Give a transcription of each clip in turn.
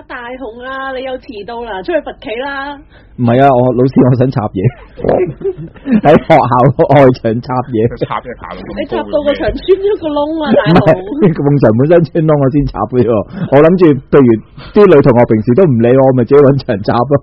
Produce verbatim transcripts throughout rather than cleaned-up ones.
大雄啊，你又遲到啦，出去罰企啦！ 唔係啊，我老師我想插嘢，喺學校外牆插嘢， 插一下你插到個牆穿咗個窿啊，大雄！ 個埲牆本身穿窿，我先插嘅喎。我諗住，譬如啲女同學平時都唔理我，咪自己揾牆插咯。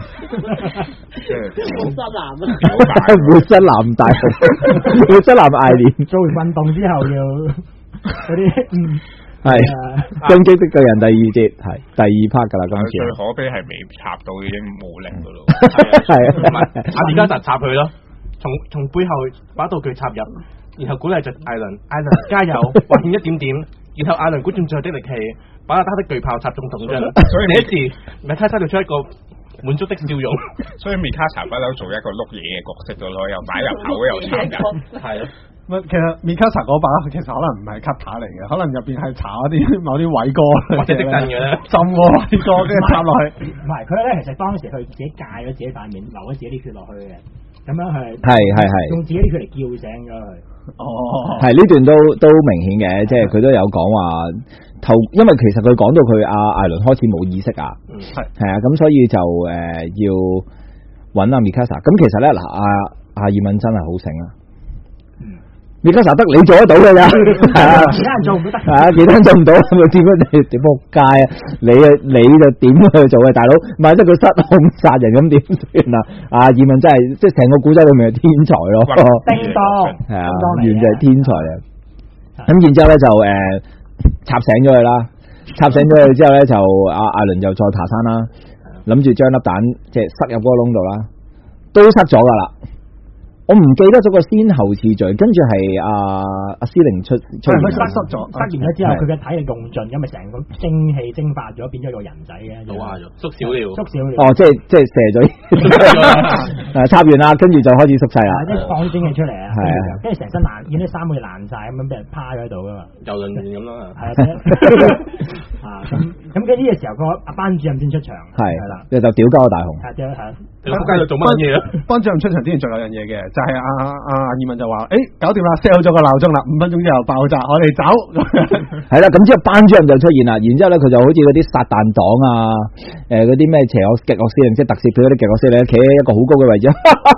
活塞男啊！ 活塞男大雄，活塞男艾連做完運動之後要嗰啲嗯。 係進擊的巨人第二節係第二 part 噶啦，今次最可悲係未插到已經冇力噶咯， 係啊， 阿米卡薩插佢咯，從從背後把道具插入，然後鼓勵着艾倫，艾倫加油，還欠一點點，然後艾倫鼓盡最後的力氣，把他的巨炮插中銅像，所以呢一次米卡薩就出一個滿足的笑容， 所以米卡薩不嬲做一個碌嘢嘅角色噶咯，又擺入口又插人，係咯。 其實米卡薩嗰把其實可能唔係 cutter 嚟嘅，可能入邊係搽一啲某啲偉哥或者的真嘅浸過偉哥跟住插落去。 唔係佢咧，其實當時佢自己戒咗自己塊面，流咗自己啲血落去嘅，咁樣係係係係用自己啲血嚟叫醒咗佢。 哦， 係呢段都都明顯嘅，即係佢都有講話頭，因為其實佢講到佢阿艾倫開始冇意識啊，係係啊，咁所以就誒、呃、要揾阿米卡薩。咁其實咧嗱，阿阿爾敏真係好醒啊。米卡薩得你做得到嘅咋， 其他人做唔到得。 係啊，其他人做唔到，咪點樣你點仆街啊？你啊，你就點去做嘅大佬？萬一佢失控殺人咁點算啊？阿爾文真係即係成個古仔裏面係天才咯， 叮當係啊，完全係天才啊！咁然之後咧就誒、呃、插醒咗佢啦，插醒咗佢之後咧就阿阿倫就再爬山啦，諗住將粒蛋即係塞入嗰個窿度啦，都塞咗噶啦。我唔記得咗個先後次序，跟住係阿阿司令出出現， 佢塞塞咗，塞完咗之後，佢嘅體力用盡，因為成個精氣蒸發咗，變咗個人仔嘅， 老下咗，縮小了， 縮小了。 哦，即係即係射咗，誒插完啦，跟住就開始縮細啦， 即係放啲精氣出嚟啊， 係啊， 跟住成身爛，見啲衫好似爛晒咁樣，俾人趴咗喺度噶嘛， 遊輪咁咯， 係啊，咁咁跟住呢個時候，個阿班主任先出場， 係係啦， 就屌鳩個大雄， 係即係你仆街度做乜嘢啊？ 班主任出場之前仲有樣嘢嘅。就係阿阿葉問就話，誒、欸，搞掂啦 ，set 好咗個鬧鐘啦，五分鐘之後爆炸，我哋走。 係啦，咁之後班主任就出現啦，然之後咧佢就好似嗰啲撒旦黨啊，誒嗰啲咩邪惡極惡司令，即係特攝佢嗰啲極惡司令，企喺一個好高嘅位置。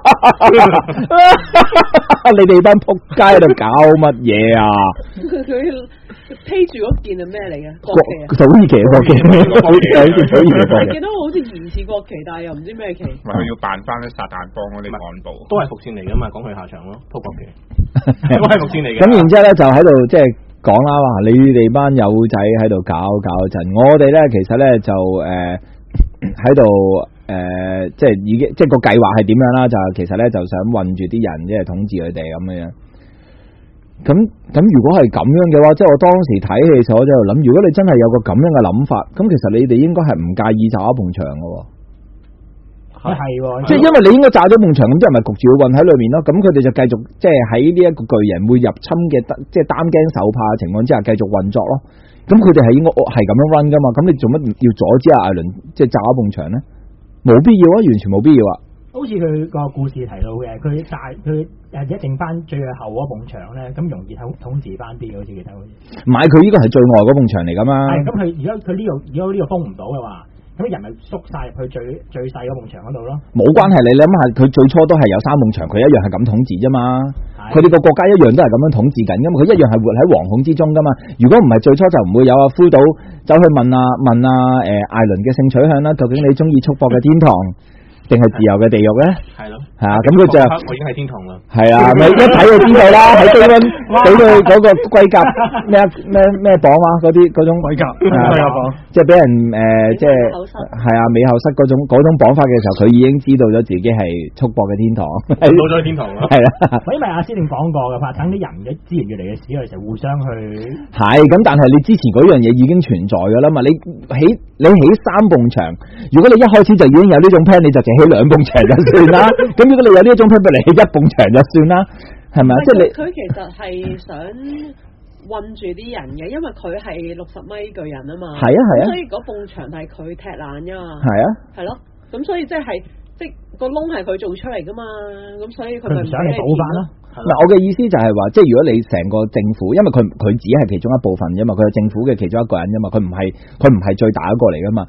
你哋班仆街喺度搞乜嘢啊？ 佢佢披住嗰件係咩嚟嘅？國旗啊！ 土耳其國旗，好似土耳其國旗。 記得好似疑似國旗，但係又唔知咩旗。 咪佢要扮翻啲撒旦幫嗰啲幹部， 都係伏線嚟噶嘛？講佢下場咯，鋪國旗，都係伏線嚟嘅。 咁然之後咧就喺度即係講啦，話你哋班友仔喺度搞搞震，我哋咧其實咧就誒喺度誒即係已經即係個計劃係點樣啦？就其實咧就想困住啲人，即係統治佢哋咁樣。咁咁如果係咁樣嘅話，即係我當時睇戲時我就諗，如果你真係有個咁樣嘅諗法，咁其實你哋應該係唔介意炸一埲牆嘅。 係係， 即係因為你應該炸咗埲牆，咁啲人咪焗住會困喺裏面咯。咁佢哋就繼續即係喺呢一個巨人會入侵嘅，即係擔驚受怕嘅情況之下繼續運作咯。咁佢哋係應該係咁樣 run 噶嘛？咁你做乜要阻止阿艾倫即係炸一埲牆咧？冇必要啊，完全冇必要啊。 好似佢個故事提到嘅，佢大佢誒一剩翻最後嗰埲牆咧，咁容易統統治翻啲，好似記得好似。 唔係，佢呢個係最外嗰埲牆嚟噶嘛。係咁，佢如果佢呢度如果呢度封唔到嘅話，咁人咪縮晒入去最最細嗰埲牆嗰度咯。冇關係，你諗下，佢最初都係有三埲牆，佢一樣係咁統治啫嘛。佢哋個國家一樣都係咁樣統治緊噶嘛，佢一樣係活喺惶恐之中噶嘛。如果唔係最初就唔會有阿灰島走去問啊問啊誒、呃、艾倫嘅性取向啦，究竟你中意束縛嘅天堂定係自由嘅地獄咧？係咯，係啊，咁佢就我已經喺天堂啦。 係啊，咪一睇就知道啦，喺低溫俾佢嗰個龜甲咩咩咩綁啊，嗰啲嗰種龜甲龜甲綁，即係俾人誒、呃，即係係啊美後室嗰種嗰種綁法嘅時候，佢已經知道咗自己係束縛嘅天堂， 到咗天堂啦。係啦， 因為阿司令講過嘅話，等啲人嘅資源越嚟越少嘅時候，互相去係咁，但係你之前嗰樣嘢已經存在噶啦嘛，你起你起三埲牆，如果你一開始就已經有呢種 plan， 你就淨起兩埲牆就算啦。咁如果你有呢一種 plan，不如起一埲牆就算啦，係咪啊？即係你佢其實係想困住啲人嘅，因為佢係六十米巨人啊嘛。係啊係啊，所以嗰埲牆係佢踢爛噶嘛。係啊，係咯，咁所以即係即係個窿係佢做出嚟噶嘛，咁所以佢咪唔想你補翻咯。 嗱，我嘅意思就係話，即係如果你成個政府，因為佢佢只係其中一部分啫嘛，佢係政府嘅其中一個人啫嘛，佢唔係佢唔係最大一個嚟噶嘛。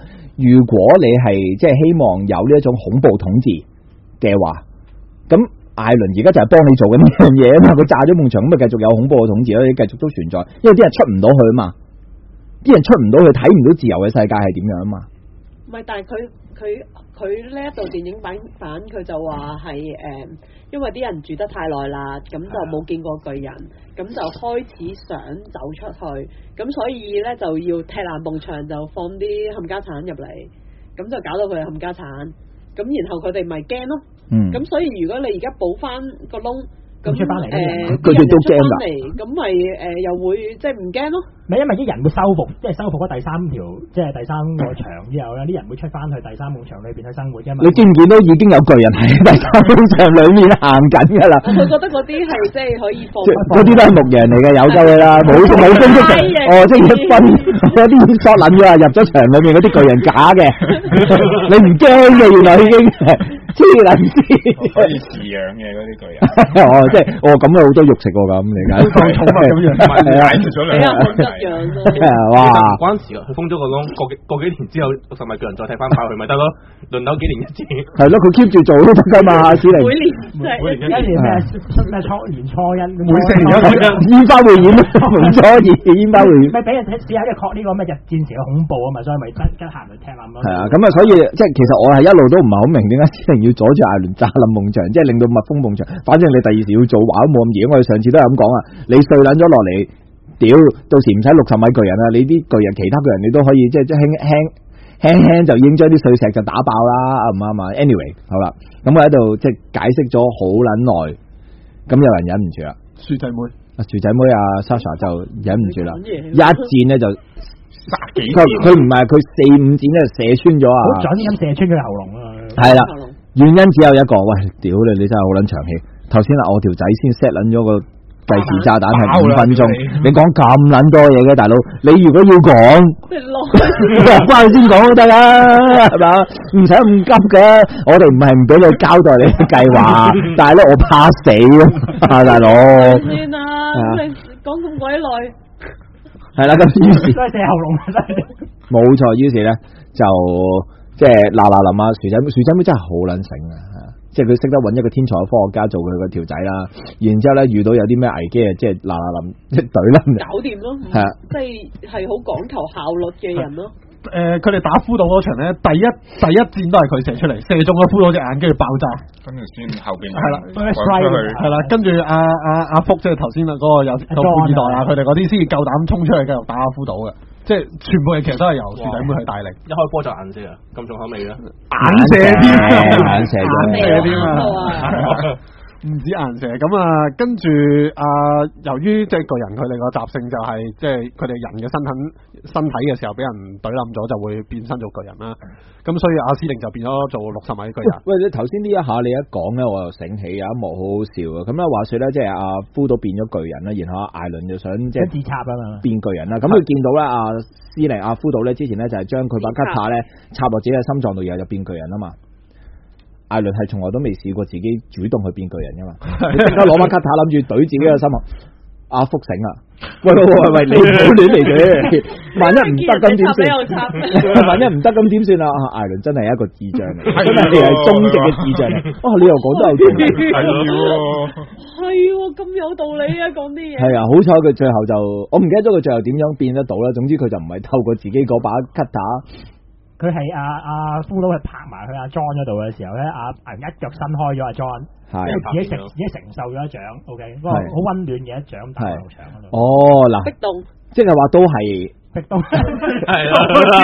如果你係即係希望有呢一種恐怖統治嘅話，咁艾倫而家就係幫你做緊呢樣嘢啊嘛，佢炸咗埲牆咁咪繼續有恐怖嘅統治咯，繼續都存在，因為啲人出唔到去啊嘛，啲人出唔到去睇唔到自由嘅世界係點樣啊嘛。 唔係，但係佢佢佢呢一部電影版版佢就話係誒，因為啲人住得太耐啦，咁就冇見過巨人，咁就開始想走出去，咁所以咧就要踢爛埲牆，就放啲冚家鏟入嚟，咁就搞到佢係冚家鏟，咁然後佢哋咪驚咯。嗯，咁所以如果你而家補翻個窿，咁誒佢哋都驚㗎， 咁咪誒又會即係唔驚咯。 咪因為啲人會修復，即係修復咗第三條，即係第三個牆之後咧，啲人會出翻去第三埲牆裏邊去生活㗎嘛。 你見唔見到已經有巨人喺第三埲牆裏面行緊㗎啦？ 我覺得嗰啲係即係可以放， 嗰啲都係牧羊嚟嘅，有鳩嘅啦，冇冇攻擊性。哦，即係一分嗰啲索撚咗啊，入咗牆裏面嗰啲巨人假嘅，你唔驚嘅原來已經。黐撚線， 可以飼養嘅嗰啲巨人。 哦，即係哦咁啊，好多肉食喎咁，你解？ 當寵物咁樣， 係啊，解決咗兩個問題。 哇！ 唔關事啊，佢封咗個窿，過幾過幾年之後，六十米巨人再踢翻爆佢咪得咯，輪流幾年一次。 係咯，佢 keep 住做都得㗎嘛，史寧。 每年每年一年咩咩初年初一， 每四年一次煙花匯演，年初二煙花匯演。 咪俾人試下即係確呢個咩日戰時嘅恐怖啊嘛，所以咪跟跟行去踢冧咯。 係啊，咁啊，所以即係其實我係一路都唔係好明點解史寧要阻住艾倫炸冧夢牆，即係令到密封夢牆。反正你第二時要做話都冇咁易，我哋上次都係咁講啊。你碎撚咗落嚟，屌，到時唔使六十米巨人啊，你啲巨人其他巨人你都可以即係即係輕輕輕輕就已經將啲碎石就打爆啦，啱唔啱啊 ？Anyway， 好啦，咁我喺度即係解釋咗好撚耐，咁有人忍唔住啦， 薯仔妹， 啊薯仔妹啊 Sasha 就忍唔住啦，一箭咧就。 殺幾佢佢唔係佢四五箭咧射穿咗啊！ 好準咁射穿佢喉嚨啊！ 係啦，原因只有一個，喂，屌你你真係好撚長氣。頭先啊，我條仔先 set 撚咗個計時炸彈係五分鐘，你講咁撚多嘢嘅大佬，你如果要講，翻去先講都得啦，係嘛？唔使咁急嘅，我哋唔係唔俾你交代你嘅計劃，但係咧我怕死啊，大佬。 算啦，你講咁鬼耐。 係啦，咁於是都係射喉嚨真係。 冇錯，於是咧就即係嗱嗱臨啊，薯仔薯仔妹真係好撚醒啊！即係佢識得揾一個天才嘅科學家做佢個條仔啦，然之後咧遇到有啲咩危機啊，即係嗱嗱臨一隊啦， 搞掂咯， 係啊， 即係係好講求效率嘅人咯。 誒，佢哋打骷髏嗰場咧，第一第一箭都係佢射出嚟，射中咗骷髏隻眼，跟住爆炸， 跟住先後邊係啦， 出去係啦，跟住阿阿阿福即係頭先啊嗰個有到富二代啊，佢哋嗰啲先至夠膽衝出去繼續打骷髏嘅，即係全部嘅其實都係由薯仔妹去帶領，一開波就眼射啊，咁重口味嘅， 眼射添， 眼射添啊！唔止顏射咁啊，跟住啊，由於即係巨人佢哋個習性就係即係佢哋人嘅身體身體嘅時候俾人懟冧咗，就會變身做巨人啦。咁所以阿司令就變咗做六十米巨人。 喂，你頭先呢一下你一講咧，我又醒起有一幕好好笑啊！咁咧話說咧，即係阿夫都變咗巨人啦，然後阿艾倫就想即係自插啊嘛， 變巨人啦。咁佢見到咧阿司令阿夫都咧之前咧就係將佢把吉他咧插落自己嘅心臟度，然後就變巨人啊嘛。艾倫係從來都未試過自己主動去變巨人噶嘛，你即刻攞把卡塔諗住懟自己嘅心啊！阿福醒啦，喂喂喂喂，你唔好亂嚟嘅，萬一唔得咁點算？萬一唔得咁點算啊？艾倫真係一個智障嚟，真係係終極嘅智障嚟。哦，你又講得有道理， 係係咁有道理啊！講啲嘢係啊，好彩佢最後就我唔記得咗佢最後點樣變得到啦。總之佢就唔係透過自己嗰把卡塔。 佢係阿阿夫佬係拍埋去阿 John 嗰度嘅時候咧，阿阿一腳伸開咗阿 John，即係自己承自己承受咗一掌 ，OK，嗰個好溫暖嘅一掌打落牆嗰度。 哦，嗱， 逼動， 即係話都係逼動，係啊，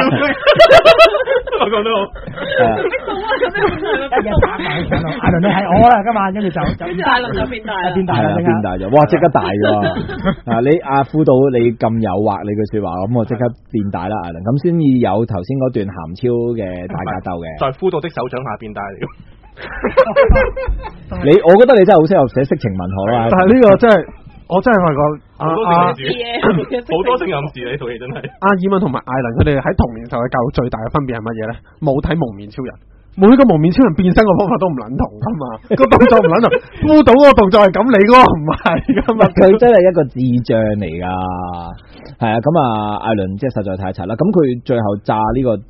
我講得好， 逼動啊，咁樣一嘢打埋喺牆度，艾倫你係我啦，今晚跟住就就艾倫就變大啦， 變大啦， 變大咗，哇，即刻大咗啊！你阿夫到你咁誘惑你句說話，咁我即刻變大啦，艾倫，咁先至有頭先嗰段鹹超嘅大格鬥嘅， 在夫到的手掌下變大嚟。 你我覺得你真係好適合寫色情文學啦， 但係呢個真係。我真係發覺阿阿好多性暗示呢套戲真係。 阿爾文同埋艾倫佢哋喺童年時候嘅教育最大嘅分別係乜嘢咧？冇睇蒙面超人，每個蒙面超人變身個方法都唔撚同噶嘛，個動作唔撚同，烏到個動作係咁，你嗰個唔係噶嘛。 佢真係一個智障嚟噶，係啊，咁啊，艾倫即係實在太柒啦。咁佢最後炸呢個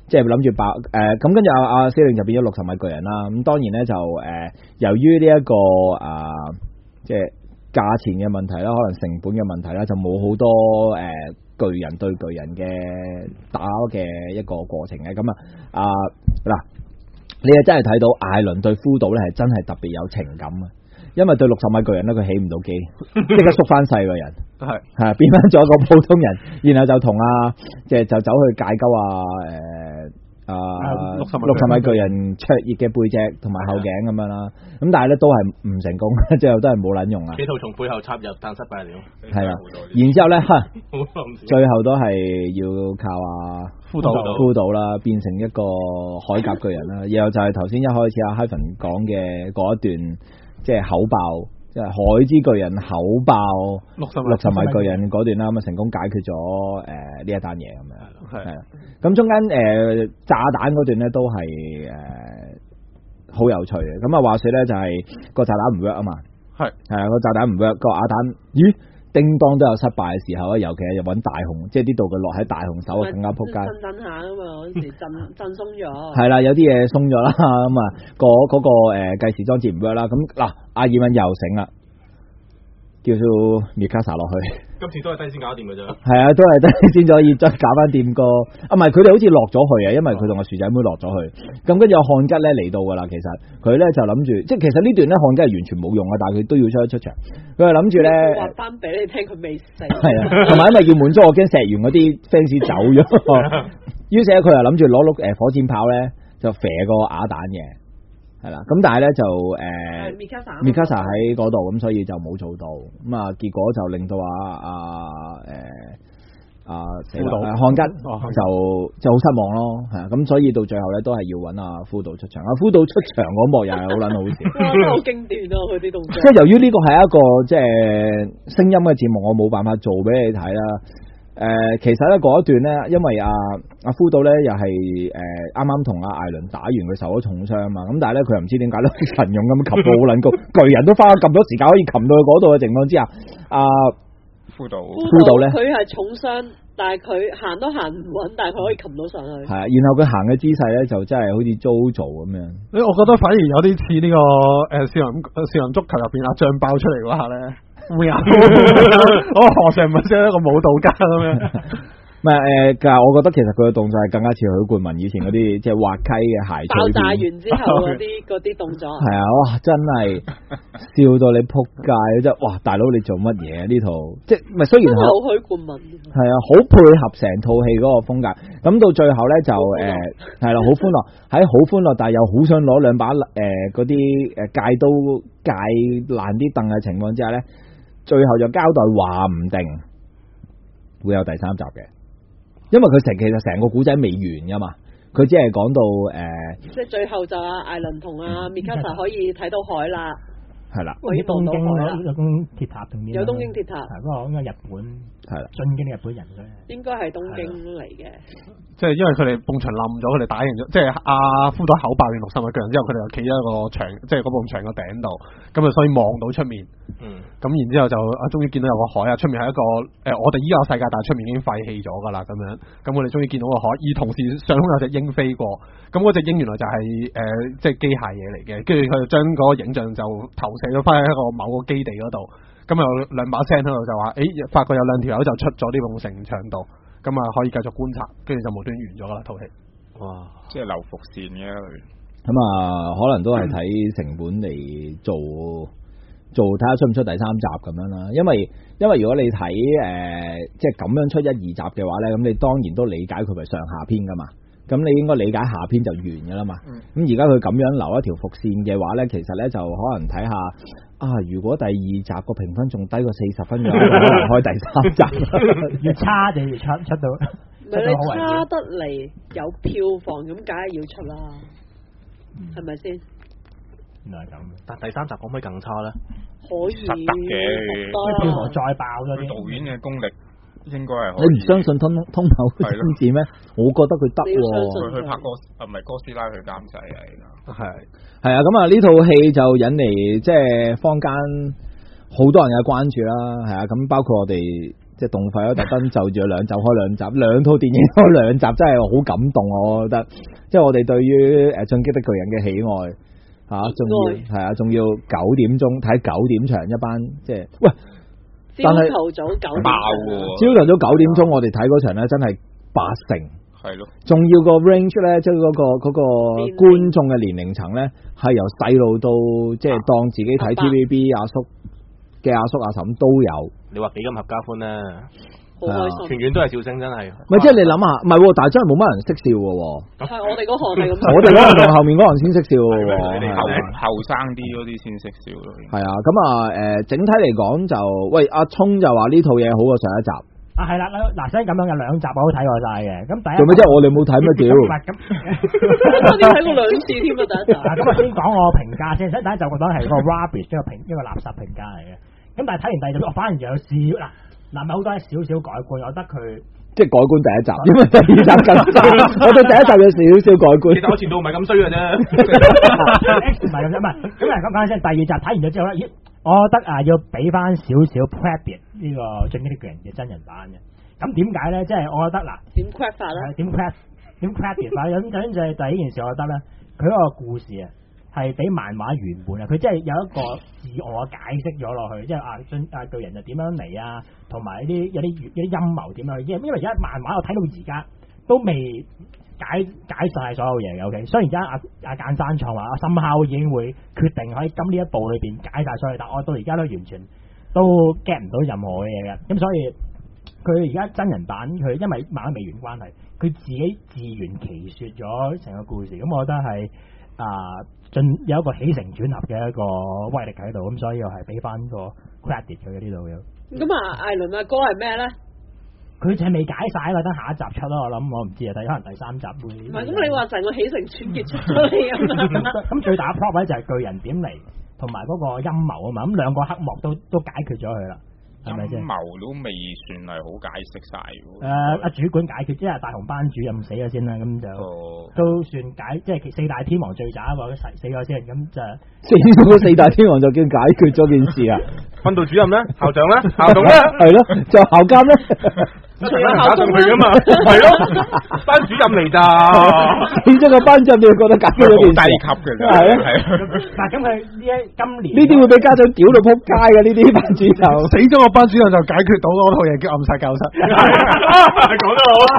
即係諗住爆誒，咁跟住阿阿司令就變咗六十米巨人啦。咁當然咧就誒、呃，由於呢、這、一個啊、呃，即係價錢嘅問題啦，可能成本嘅問題啦，就冇好多誒、呃、巨人對巨人嘅打嘅一個過程嘅。咁啊啊嗱，你係真係睇到艾倫對夫島咧係真係特別有情感啊！因為對六十米巨人咧，佢起唔到機，即刻縮翻細個人，係係變翻咗個普通人，然後就同阿即係就走去解鳩啊誒啊六十六十米巨人灼熱嘅背脊同埋後頸咁樣啦，咁但係咧都係唔成功，最後都係冇撚用啊！ 企圖從背後插入，但失敗了。 係啦，然之後咧，最後都係要靠阿夫島夫島啦，變成一個鎧甲巨人啦，然後就係頭先一開始阿 Hyven 講嘅嗰一段。即係口爆，即係海之巨人口爆六十六十米巨人嗰段啦，咁啊成功解決咗誒呢一單嘢咁樣，係啊，咁中間誒、呃、炸彈嗰段咧都係誒好有趣嘅，咁啊話說咧就係、是、個炸彈唔 work 啊嘛，係係啊個炸彈唔 work，個瓦彈咦？叮當都有失敗嘅時候啊，尤其係揾大雄，即係啲道具落喺大雄手啊，更加撲街。 震震下啊嘛，嗰時震震鬆咗。係啦，有啲嘢鬆咗啦，咁啊，嗰嗰個誒計時裝置唔 work 啦，咁嗱，阿爾敏又醒啦，叫做米卡莎落去。 今次都係低先搞掂嘅啫。 係啊，都係低先咗，要再搞翻掂個。啊，唔係，佢哋好似落咗去啊，因為佢同個薯仔妹落咗去。咁跟住有漢吉咧嚟到噶啦，其實佢咧就諗住，即係其實呢段咧漢吉係完全冇用啊，但係佢都要出一出場。佢係諗住咧， 話翻俾你聽，佢未死。 係啊，同埋因為要滿足我驚石原嗰啲 fans 走咗，於是咧佢又諗住攞碌誒火箭炮咧就射個啞彈嘅。係啦，咁但係咧就誒，米卡莎米卡莎喺嗰度，咁所以就冇做到，咁啊結果就令到啊啊誒啊死啦，漢吉就就好失望咯，係啊，咁所以到最後咧都係要揾阿夫島出場，阿夫島出場嗰幕又係好撚好笑， 哇，真係好經典啊佢啲動作。 即係由於呢個係一個即係聲音嘅節目，我冇辦法做俾你睇啦。誒、呃，其實咧嗰一段咧，因為阿阿夫島咧又係誒啱啱同阿艾倫打完，佢受咗重傷啊嘛，咁但係咧佢又唔知點解咧神勇咁擒到好撚高，巨人都花咗咁多時間可以擒到去嗰度嘅情況之下，阿、啊、 夫島夫島咧佢係重傷，但係佢行都行唔穩，但係佢可以擒到上去。係啊， 然後佢行嘅姿勢咧就真係好似 JoJo 咁樣。誒， 我覺得反而有啲似呢個誒少林少林足球入邊阿張爆出嚟嗰下咧。會啊！我何嘗唔係一個舞蹈家咁樣？ 唔係誒，但係我覺得其實佢嘅動作係更加似許冠文以前嗰啲即係滑稽嘅鞋趣片。 爆炸完之後嗰啲嗰啲動作。係啊！哇！真係笑到你仆街，真係哇！大佬你做乜嘢呢套？即係唔係雖然好許冠文。 係啊，好配合成套戲嗰個風格。咁到最後咧就誒係啦，好歡樂喺好歡樂，但係又好想攞兩把誒嗰啲誒戒刀戒爛啲凳嘅情況之下咧。最後就交代話唔定會有第三集嘅，因為佢成其實成個古仔未完噶嘛，佢只係講到誒，呃、 即係最後就阿艾倫同阿米卡莎可以睇到海啦， 係啦， 可以東京有東鐵塔定邊？ 有東京鐵塔， 係嗰個應該日本係啦， 進京日本人嘅， 應該係東京嚟嘅。 即係因為佢哋埲牆冧咗，佢哋打贏咗，即係阿夫島口爆完六十米巨人之後，佢哋又企喺一個牆，即係嗰埲牆個頂度，咁啊所以望到出面，嗯，咁然之後就啊終於見到有個海啊，出面係一個誒、呃、我哋依家個世界，但係出面已經廢棄咗噶啦，咁樣，咁我哋終於見到個海，而同時上空有隻鷹飛過，咁嗰隻鷹原來就係、是、誒、呃、即係機械嘢嚟嘅，跟住佢就將嗰個影像就投射咗翻喺一個某個基地嗰度，咁有兩把聲喺度就話，誒發覺有兩條友就出咗呢埲城牆度。咁啊，可以繼續觀察，跟住就無端完咗噶啦套戲。 哇！即係流伏線嘅咁啊，可能都係睇成本嚟做做，睇下出唔出第三集咁樣啦。因為因為如果你睇誒、呃，即係咁樣出一二集嘅話咧，咁你當然都理解佢係上下篇噶嘛。咁你應該理解下篇就完噶啦嘛。咁而家佢咁樣留一條伏線嘅話咧，其實咧就可能睇下啊，如果第二集個評分仲低過四十分嘅話，就可能開第三集。 越差就越出出到。 唔係你差得嚟有票房咁，梗係要出啦，係咪先？ 原來係咁。 但第三集可唔可以更差咧？ 可以。 實得嘅。 票房再爆咗啲。 導演嘅功力。應該係， 你唔相信通通口先至咩？我覺得佢得喎。 佢去拍哥啊，唔係哥斯拉去監製啊，而家係係啊，咁啊呢套戲就引嚟即係坊間好多人嘅關注啦，係啊，咁包括我哋即係動費咯，特登就住兩集開兩集，兩套電影開兩集，真係好感動啊！我覺得，即係我哋對於誒進擊的巨人嘅喜愛嚇，仲要係啊，仲要九點鐘睇九點場一班，即係喂， 朝頭早九點爆喎， 朝頭早九點鐘我哋睇嗰場咧，真係八成。 係咯， 仲要個 range 咧，即係嗰個嗰個觀眾嘅年齡層咧，係由細路到即係當自己睇 T V B 阿叔嘅阿叔阿嬸都有。 你話幾咁合家歡咧？ 好開心， 全院都係笑聲，真係。 唔係即係你諗下，唔係，但係真係冇乜人識笑嘅喎。 係我哋嗰行係咁。 我哋嗰行同後面嗰行先識笑嘅喎。 你哋後後生啲嗰啲先識笑咯。 係啊，咁啊誒，整體嚟講就，喂阿聰就話呢套嘢好過上一集。 啊，係啦，嗱，所以咁樣有兩集我都睇過晒嘅，咁第一做咩啫？我哋冇睇咩屌？ 唔係咁， 我哋睇過兩次添啊！第一集。 咁啊，先講我評價先，所以第一集我覺得係個 rubbish 一個評一個垃圾評價嚟嘅。咁但係睇完第二集，我反而有少嗱嗱咪好多少少改觀，我覺得佢即係改觀第一集，因為第二集更差。我對第一集有少少改觀。 其實我前度唔係咁衰嘅啫。 X 唔係咁啫，唔係咁嚟講講先。第二集睇完咗之後咧，咦？我覺得啊，要俾翻少少 credit 呢個《進擊的巨人》嘅真人版嘅。咁點解咧？即係我覺得嗱， 點 credit 法咧？ 點 credit 點 credit 法？咁咁就係第一件事，我覺得咧，佢嗰個故事啊，係比漫畫原本啊，佢即係有一個自我解釋咗落去，即係啊進啊巨人就點樣嚟啊，同埋啲有啲有啲陰謀點樣？因因為而家漫畫我睇到而家都未解解晒所有嘢嘅。O K，雖然而家阿阿諫山創話阿深烤已經會決定喺今呢一部裏邊解晒所有，但我到而家都完全都 get 唔到任何嘅嘢嘅。咁所以佢而家真人版佢因為漫畫未完關係，佢自己自圓其說咗成個故事。咁我覺得係啊進有一個起承轉合嘅一個威力喺度。咁所以我係俾翻個 credit 佢嘅呢度嘅。 咁啊，艾倫阿哥係咩咧？佢就係未解晒啦，等下一集出咯。我諗我唔知啊，但可能第三集會。 唔係，咁你話成個起承轉結出咗嚟啊嘛？ 咁最大嘅 plot 位就係巨人點嚟，同埋嗰個陰謀啊嘛。咁兩個黑幕都都解決咗佢啦。 陰謀都未算係好解釋晒喎。 誒，阿主管解決，即係大雄班主任死咗先啦，咁就都算解，即係四大天王最渣或者死死咗先，咁就死咗四大天王就叫解決咗件事啊！ 訓導主任咧，校長咧，校董咧， 係咯，就校監咧， 仲有校長佢噶嘛？係咯，班主任嚟咋？ 死咗個班主任，你覺得解決咗件事？ 低級嘅啫，係啊，係啊。 嗱，咁佢呢一今年呢啲會俾家長屌到撲街嘅呢啲班主任， 死咗個班主任就解決到嗰套嘢叫暗殺教室。 講得好啊！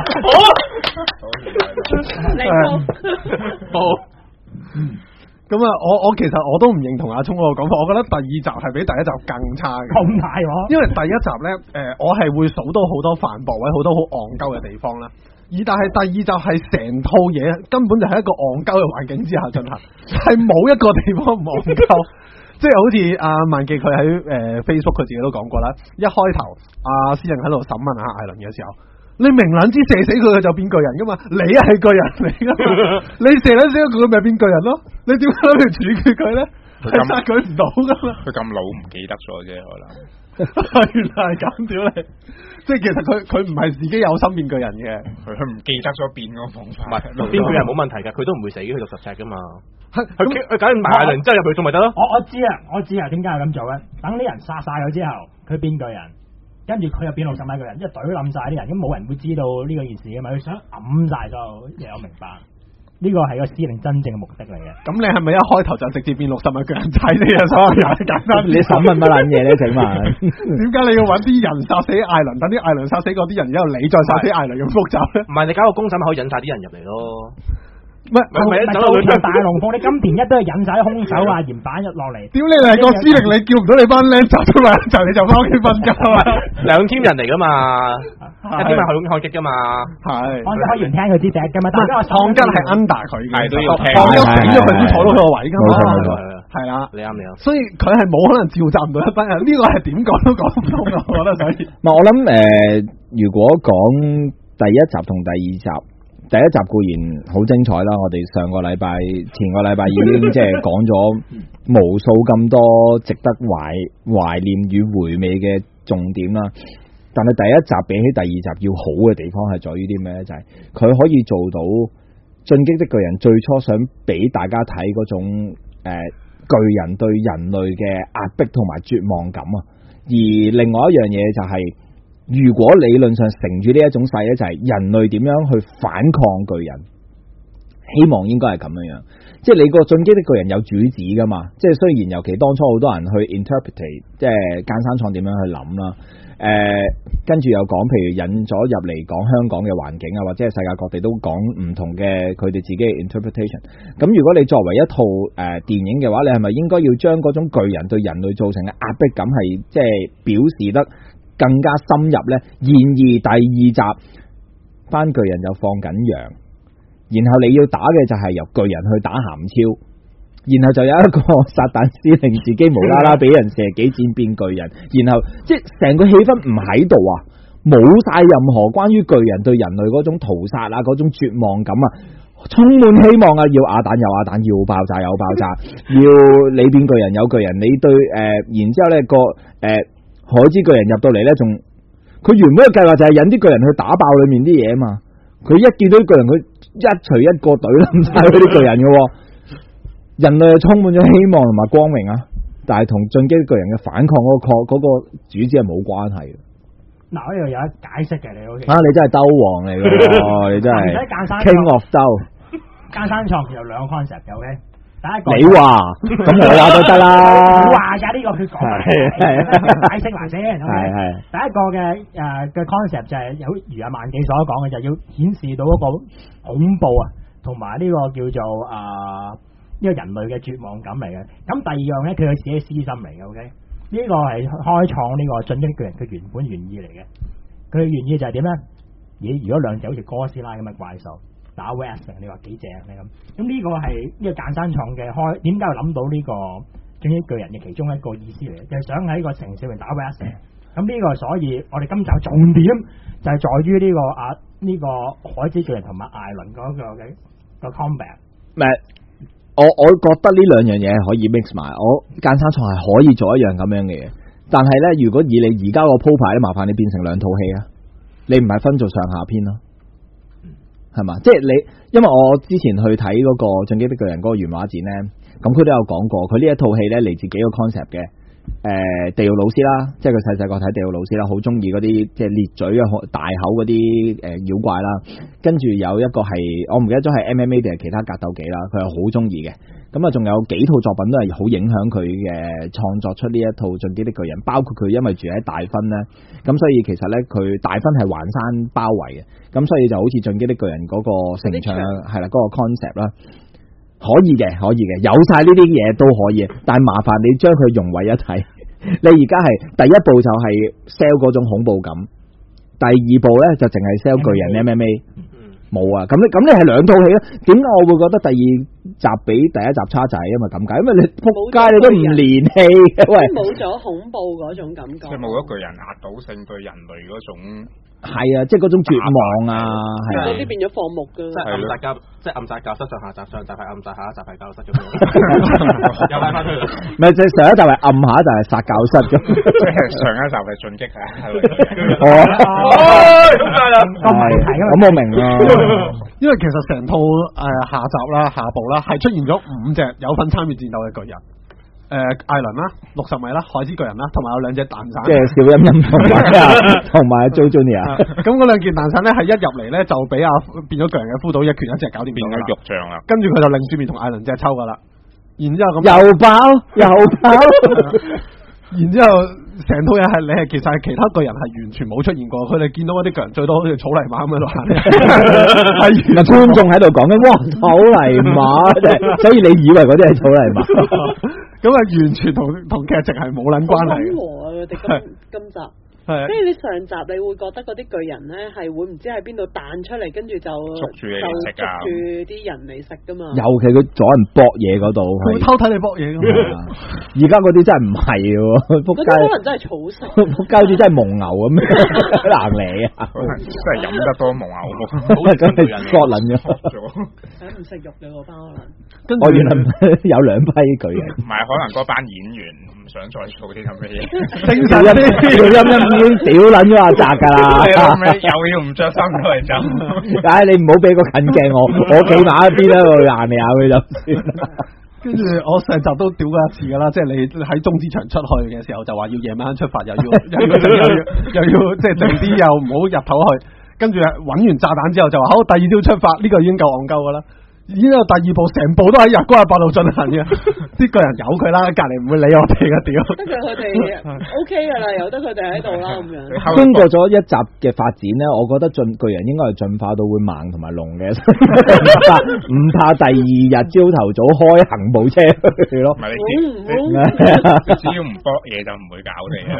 好，好， 嗯。咁啊，我我其實我都唔認同阿聰嗰個講法，我覺得第二集係比第一集更差嘅。 咁大喎！ 因為第一集咧，誒、呃，我係會數到好多反駁位，好多好戇鳩嘅地方啦。而但係第二集係成套嘢根本就係一個戇鳩嘅環境之下進行，係冇一個地方唔戇鳩。即係好似阿萬記佢喺誒 Facebook 佢自己都講過啦，一開頭阿詩人喺度審問阿艾倫嘅時候。你明撚知射死佢嘅就變巨人噶嘛？你係巨人嚟噶嘛？你射撚死佢咪變巨人咯？你點解去處決佢咧？係殺佢唔到噶嘛？ 佢咁老唔記得咗啫，可能原來係咁屌你！即係其實佢佢唔係自己有心變巨人嘅， 佢佢唔記得咗變嗰個方法。 唔係變巨人冇問題㗎，佢都唔會死，佢六十尺噶嘛。佢佢搞完艾倫之後入去仲咪得咯？ 我我知啊，我知啊，點解係咁做咧？等啲人殺晒佢之後，佢變巨人。跟住佢又變六十米個人，一隊冧晒啲人，咁冇人會知道呢個件事嘅嘛？佢想揞晒所有嘢，我明白。呢個係個司令真正嘅目的嚟嘅。 咁你係咪一開頭就直接變六十米個人踩死啊？所有人簡單， 你審問乜撚嘢咧？請問點解你要揾啲人殺死艾倫，等啲艾倫殺死嗰啲人，然後你再殺死艾倫咁複雜咧？ 唔係你搞個公審咪可以引晒啲人入嚟咯？ 唔係唔係走到大龍鳳，你金田一都係引晒啲兇手啊、鹽板入落嚟。 屌你嚟個司令，你叫唔到你班僆仔出嚟就你就翻屋企瞓覺啊！ 兩 team 人嚟噶嘛，一 team 係海海擊噶嘛， 係。 我開完聽佢支笛噶嘛，但係創吉係 under 佢嘅， 都要聽。 創吉死咗佢先坐到佢個位噶嘛，係啦， 你啱你啱。 所以佢係冇可能召集唔到一班人，呢個係點講都講唔通噶，我覺得所以。 唔係我諗誒，如果講第一集同第二集。第一集固然好精彩啦，我哋上個禮拜、前個禮拜已經即係講咗無數咁多值得懷懷念與回味嘅重點啦。但係第一集比起第二集要好嘅地方係在於啲咩咧？就係、是、佢可以做到進擊的巨人最初想俾大家睇嗰種誒、呃、巨人對人類嘅壓迫同埋絕望感啊。而另外一樣嘢就係、是。 如果理論上乘住呢一種勢咧，就係、是、人類點樣去反抗巨人，希望應該係咁樣樣。即係你個進擊的巨人有主旨噶嘛？即係雖然尤其當初好多人去 interpret， 即係間山創點樣去諗啦。誒、呃，跟住又講，譬如引咗入嚟講香港嘅環境啊，或者係世界各地都講唔同嘅佢哋自己嘅 interpretation。咁如果你作為一套誒、呃、電影嘅話，你係咪應該要將嗰種巨人對人類造成嘅壓迫感係即係表示得更加深入呢？然而第二集班巨人就放緊羊。然後你要打嘅就係由巨人去打鹹超，然後就有一個撒旦司令自己無啦啦俾人射幾箭變巨人，然後即係成個氣氛唔喺度啊，冇晒任何關於巨人對人類嗰種屠殺啊，嗰種絕望感啊，充滿希望啊，要亞彈有亞彈，要爆炸有爆炸，要你變巨人有巨人，你對誒、呃，然之後咧個誒、呃、海之巨人入到嚟咧，仲佢原本嘅計劃就係引啲巨人去打爆裏面啲嘢啊嘛，佢一見到啲巨人佢。一錘一個懟冧晒嗰啲巨人嘅，人類係充滿咗希望同埋光榮啊！但係同進擊巨人嘅反抗嗰、嗰個、嗰個主旨係冇關係嘅。 嗱，我呢度有一解釋嘅，你好似啊，你真係兜王嚟嘅，你真係 King of 兜。 間山創有兩個 concept 嘅 ，OK。第一個你話，咁我話都得啦。 你話㗎呢個佢講係解釋埋先。係係。第一個嘅誒嘅 concept 就係有如阿萬記所講嘅，就係要顯示到一個恐怖啊，同埋呢個叫做啊呢、呃這個人類嘅絕望感嚟嘅。咁第二樣咧，佢有自己私心嚟嘅 ，OK。呢個係開創呢個進擊巨人嘅原本原意嚟嘅。佢嘅原意就係點咧？咦，如果兩隻好似哥斯拉咁嘅怪獸。打 West， 你話幾正咧咁？咁呢個係呢個間山創嘅開，點解會諗到呢個進擊巨人嘅其中一個意思嚟嘅？就係、是、想喺個城市入面打 West。咁呢個所以我哋今集重點就係在於呢、這個啊呢、這個海之巨人同埋艾倫嗰個嘅個 combat。唔係， 我我覺得呢兩樣嘢可以 mix 埋。我間山創係可以做一樣咁樣嘅嘢，但係咧，如果以你而家個鋪排咧，麻煩你變成兩套戲啊！你唔係分做上下篇咯。係嘛？即係你，因為我之前去睇嗰個進擊的巨人嗰個原畫展咧，咁佢都有講過，佢呢一套戲咧嚟自幾個 concept 嘅。誒、呃，地獄老師啦，即係佢細細個睇地獄老師啦，好中意嗰啲即係裂嘴啊、大口嗰啲誒妖怪啦。跟住有一個係我唔記得咗係 M M A 定係其他格鬥技啦，佢係好中意嘅。咁啊，仲有幾套作品都係好影響佢嘅創作出呢一套進擊的巨人，包括佢因為住喺大分咧，咁所以其實咧佢大分係環山包圍嘅，咁所以就好似進擊的巨人嗰個城牆係啦，嗰、嗰個 concept 啦。可以嘅，可以嘅，有晒呢啲嘢都可以，但係麻煩你將佢融為一體。你而家係第一步就係 sell 嗰種恐怖感，第二步咧就淨係 sell 巨人 M M A。冇啊，咁你咁你係兩套戲咯？點解我會覺得第二集比第一集差就係因為咁解？因為你仆街你都唔連戲嘅，喂， 冇咗恐怖嗰種感覺， 即係冇咗巨人壓倒性對人類嗰種。 係啊，即係嗰種絕望啊，係啊， 嗰啲變咗放牧噶， 即係暗殺教，即係暗殺教室上下集，上集係暗殺，下一集係教室咁樣，又拉翻去。 唔係，即係上一集係暗，下一集係殺教室咁。 即係上一集係進擊啊， 哦， 咁係啦， 咁我明啦。 因為其實成套誒下集啦、下部啦，係出現咗五隻有份參與戰鬥嘅巨人。誒、呃，艾倫啦，六十米啦，海之巨人啦，同埋有兩隻蛋散， 即係小陰陰同埋同埋 Joe Junior 咁嗰兩件蛋散咧，係一入嚟咧就俾阿變咗巨人嘅敷到一拳一隻搞掂， 變咗肉醬啦。 跟住佢就擰住面同艾倫隻抽噶啦，然之後咁又爆又爆， 然之後成套嘢係你係其實係其他巨人係完全冇出現過，佢哋見到嗰啲巨人最多好似草泥馬咁喺度行，係嗱觀眾喺度講緊，哇草泥馬，所以你以為嗰啲係草泥馬？ 咁啊，完全同同劇情係冇撚關係嘅。 溫和啊！佢哋今今集，跟住你上集你會覺得嗰啲巨人咧係會唔知喺邊度彈出嚟，跟住就捉住你食啊！ 捉住啲人嚟食噶嘛。 尤其佢阻人搏嘢嗰度， 佢偷睇你搏嘢噶嘛。 而家嗰啲真係唔係喎，仆街可能真係草食， 仆街好似真係蒙牛咁，難嚟啊！ 真係飲得多蒙牛， 好係咁係割撚咗。 係唔食肉嘅嗰班可能。 我原來有兩批巨人。 唔係，可能嗰班演員唔想再做啲咁嘅嘢。 正常啲，小陰陰已經屌撚咗阿澤㗎啦。 又要唔着衫出嚟走。 唉，你唔好俾個近鏡我，我企埋一邊喺度爛你下佢就算。 跟跟住我上集都屌過一次噶啦，即係你喺中之場出去嘅時候就話要夜晚出發，又要又要又要又要即係靜啲，又唔好入頭去，跟住揾完炸彈之後就話好，第二朝出發，呢、這個已經夠戇鳩噶啦。已經有第二步，成部都喺日光日白度進行嘅，啲個人由佢啦，隔離唔會理我哋嘅屌。 得佢佢哋 O K 噶啦，由得佢哋喺度啦咁樣。 經過咗一集嘅發展咧，我覺得進巨人應該係進化到會盲同埋聾嘅，唔怕唔怕第二日朝頭早開行部車去咯。唔係你只要唔搏嘢就唔會搞你啦。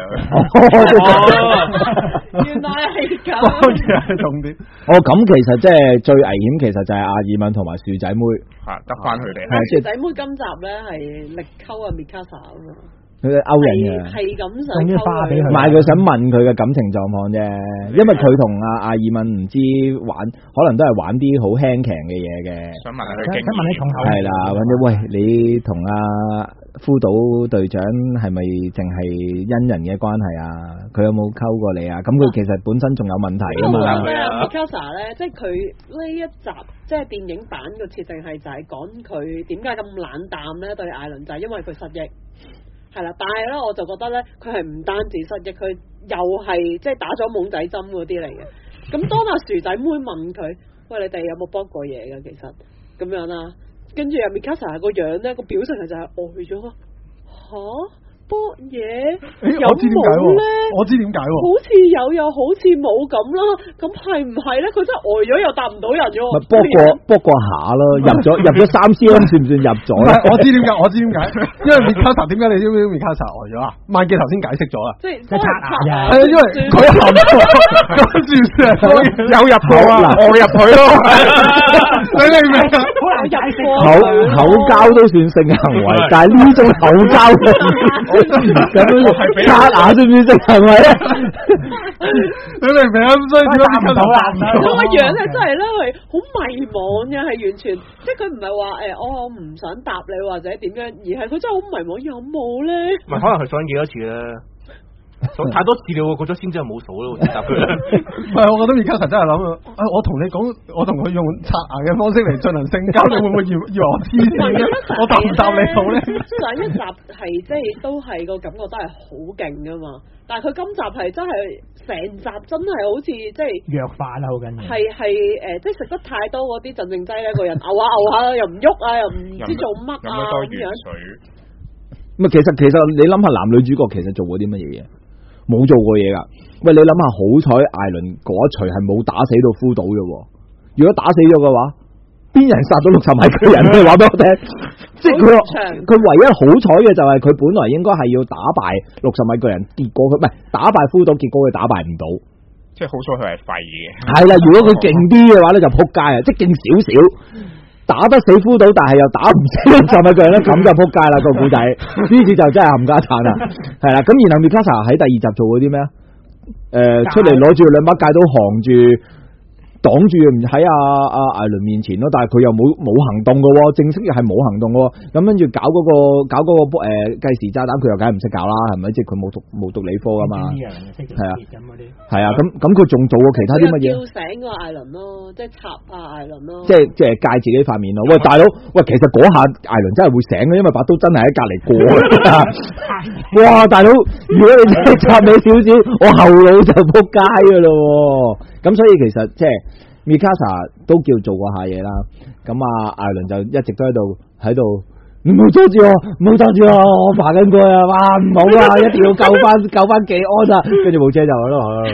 原來係咁。 搏嘢係重點。 哦，咁其實即係最危險，其實就係阿爾敏同埋薯仔妹嚇，得翻佢哋。 薯仔妹今集咧係力溝啊 Mikasa 啊嘛， 佢哋勾引嘅， 係咁想送啲花俾佢， 唔係佢想問佢嘅感情狀況啫，因為佢同阿阿爾敏唔知玩，可能都係玩啲好輕騎嘅嘢嘅。 想問下佢， 想問你重口係啦，或者喂你同阿夫島隊長係咪淨係恩人嘅關係啊？佢有冇溝過你啊？咁佢其實本身仲有問題啊嘛。 Mikasa 咧，即係佢呢一集即係電影版嘅設定係就係講佢點解咁冷淡咧對艾倫，就係因為佢失憶。係啦，但係咧我就覺得咧，佢係唔單止失憶，佢又係即係打咗懵仔針嗰啲嚟嘅。咁當阿薯仔妹問佢，喂，你哋有冇幫過嘢㗎？其實咁樣啦。跟住阿 Mikasa 個樣咧，個表情係就係呆咗，吓搏嘢有冇咧？ 我知點解喎， 好似有又好似冇咁啦，咁係唔係咧？佢真係呆咗又答唔到人嘅喎。 咪搏過搏過下咯，入咗入咗三 C M 算唔算入咗咧？ 我知點解，我知點解，因為 Mikasa 點解你知唔知 Mikasa 呆咗啊？萬記頭先解釋咗啦， 即係刷牙啫， 係啊，因為佢含跟住有入到啊，我入去咯，你明唔明啊？ 好難解釋。 口口交都算性行為，但係呢種口交咁樣刷牙算唔算性行為咧？ 你明唔明啊？所以點解唔到啦？ 佢個樣係真係咧，係好迷茫嘅，係完全即係佢唔係話誒，我我唔想答你或者點樣，而係佢真係好迷茫，有冇咧？ 唔係，可能佢想幾多次咧？數太多次了，過咗先之後冇數咯，答佢。 唔係，我覺得 Mikasa 真係諗啊！我同你講，我同佢用刷牙嘅方式嚟進行性交，你會唔會以以為我黐線咧？我答唔答你好咧？ 上一集係即係都係個感覺都係好勁噶嘛，但係佢今集係真係成集真係好似即係弱化啦，好緊要。 係係誒，即係食得太多嗰啲鎮靜劑咧，個人嘔下嘔下又唔喐啊，又唔知做乜啊咁樣。 唔係，其實其實你諗下男女主角其實做過啲乜嘢嘢？冇做過嘢噶，喂，你諗下，好彩艾倫嗰一錘係冇打死到夫島嘅，如果打死咗嘅話，邊人殺到六十米巨人？你話俾我聽，即係佢佢唯一好彩嘅就係佢本來應該係要打敗六十米巨人，結果佢唔係打敗夫島，結果佢打敗唔到， 即係好彩佢係廢嘅。係啦，如果佢勁啲嘅話咧就扑街啊，即係勁少少。打得死夫島，但係又打唔死六十米巨人咧，咁就扑街啦，個古仔，呢次就真係冚家鏟啦，係啦。咁然後 Mikasa 喺第二集做嗰啲咩啊？誒、呃，出嚟攞住兩把戒刀行住，擋住唔喺阿阿艾倫面前咯，但係佢又冇冇行動嘅，正式係冇行動嘅。咁跟住搞嗰、那個搞嗰、那個誒計時炸彈，佢又梗係唔識搞啦，係咪？即係佢冇讀冇讀理科噶嘛？係啊，係啊，咁咁佢仲做過其他啲乜嘢？ 叫醒個艾倫咯，即係插下艾倫咯。即係即係戒自己塊面咯。喂，大佬，喂，其實嗰下艾倫真係會醒嘅，因為把刀真係喺隔籬過。哇，大佬，如果你真係插你少少，我後腦就扑街噶咯。咁所以其實即係 Mikasa 都叫做過下嘢啦。咁啊，艾倫就一直都喺度喺度，唔好阻住我，唔好阻住我，我爬緊過啊！哇，唔好啊，一定要救翻救翻技安啊！跟住部車就喺度，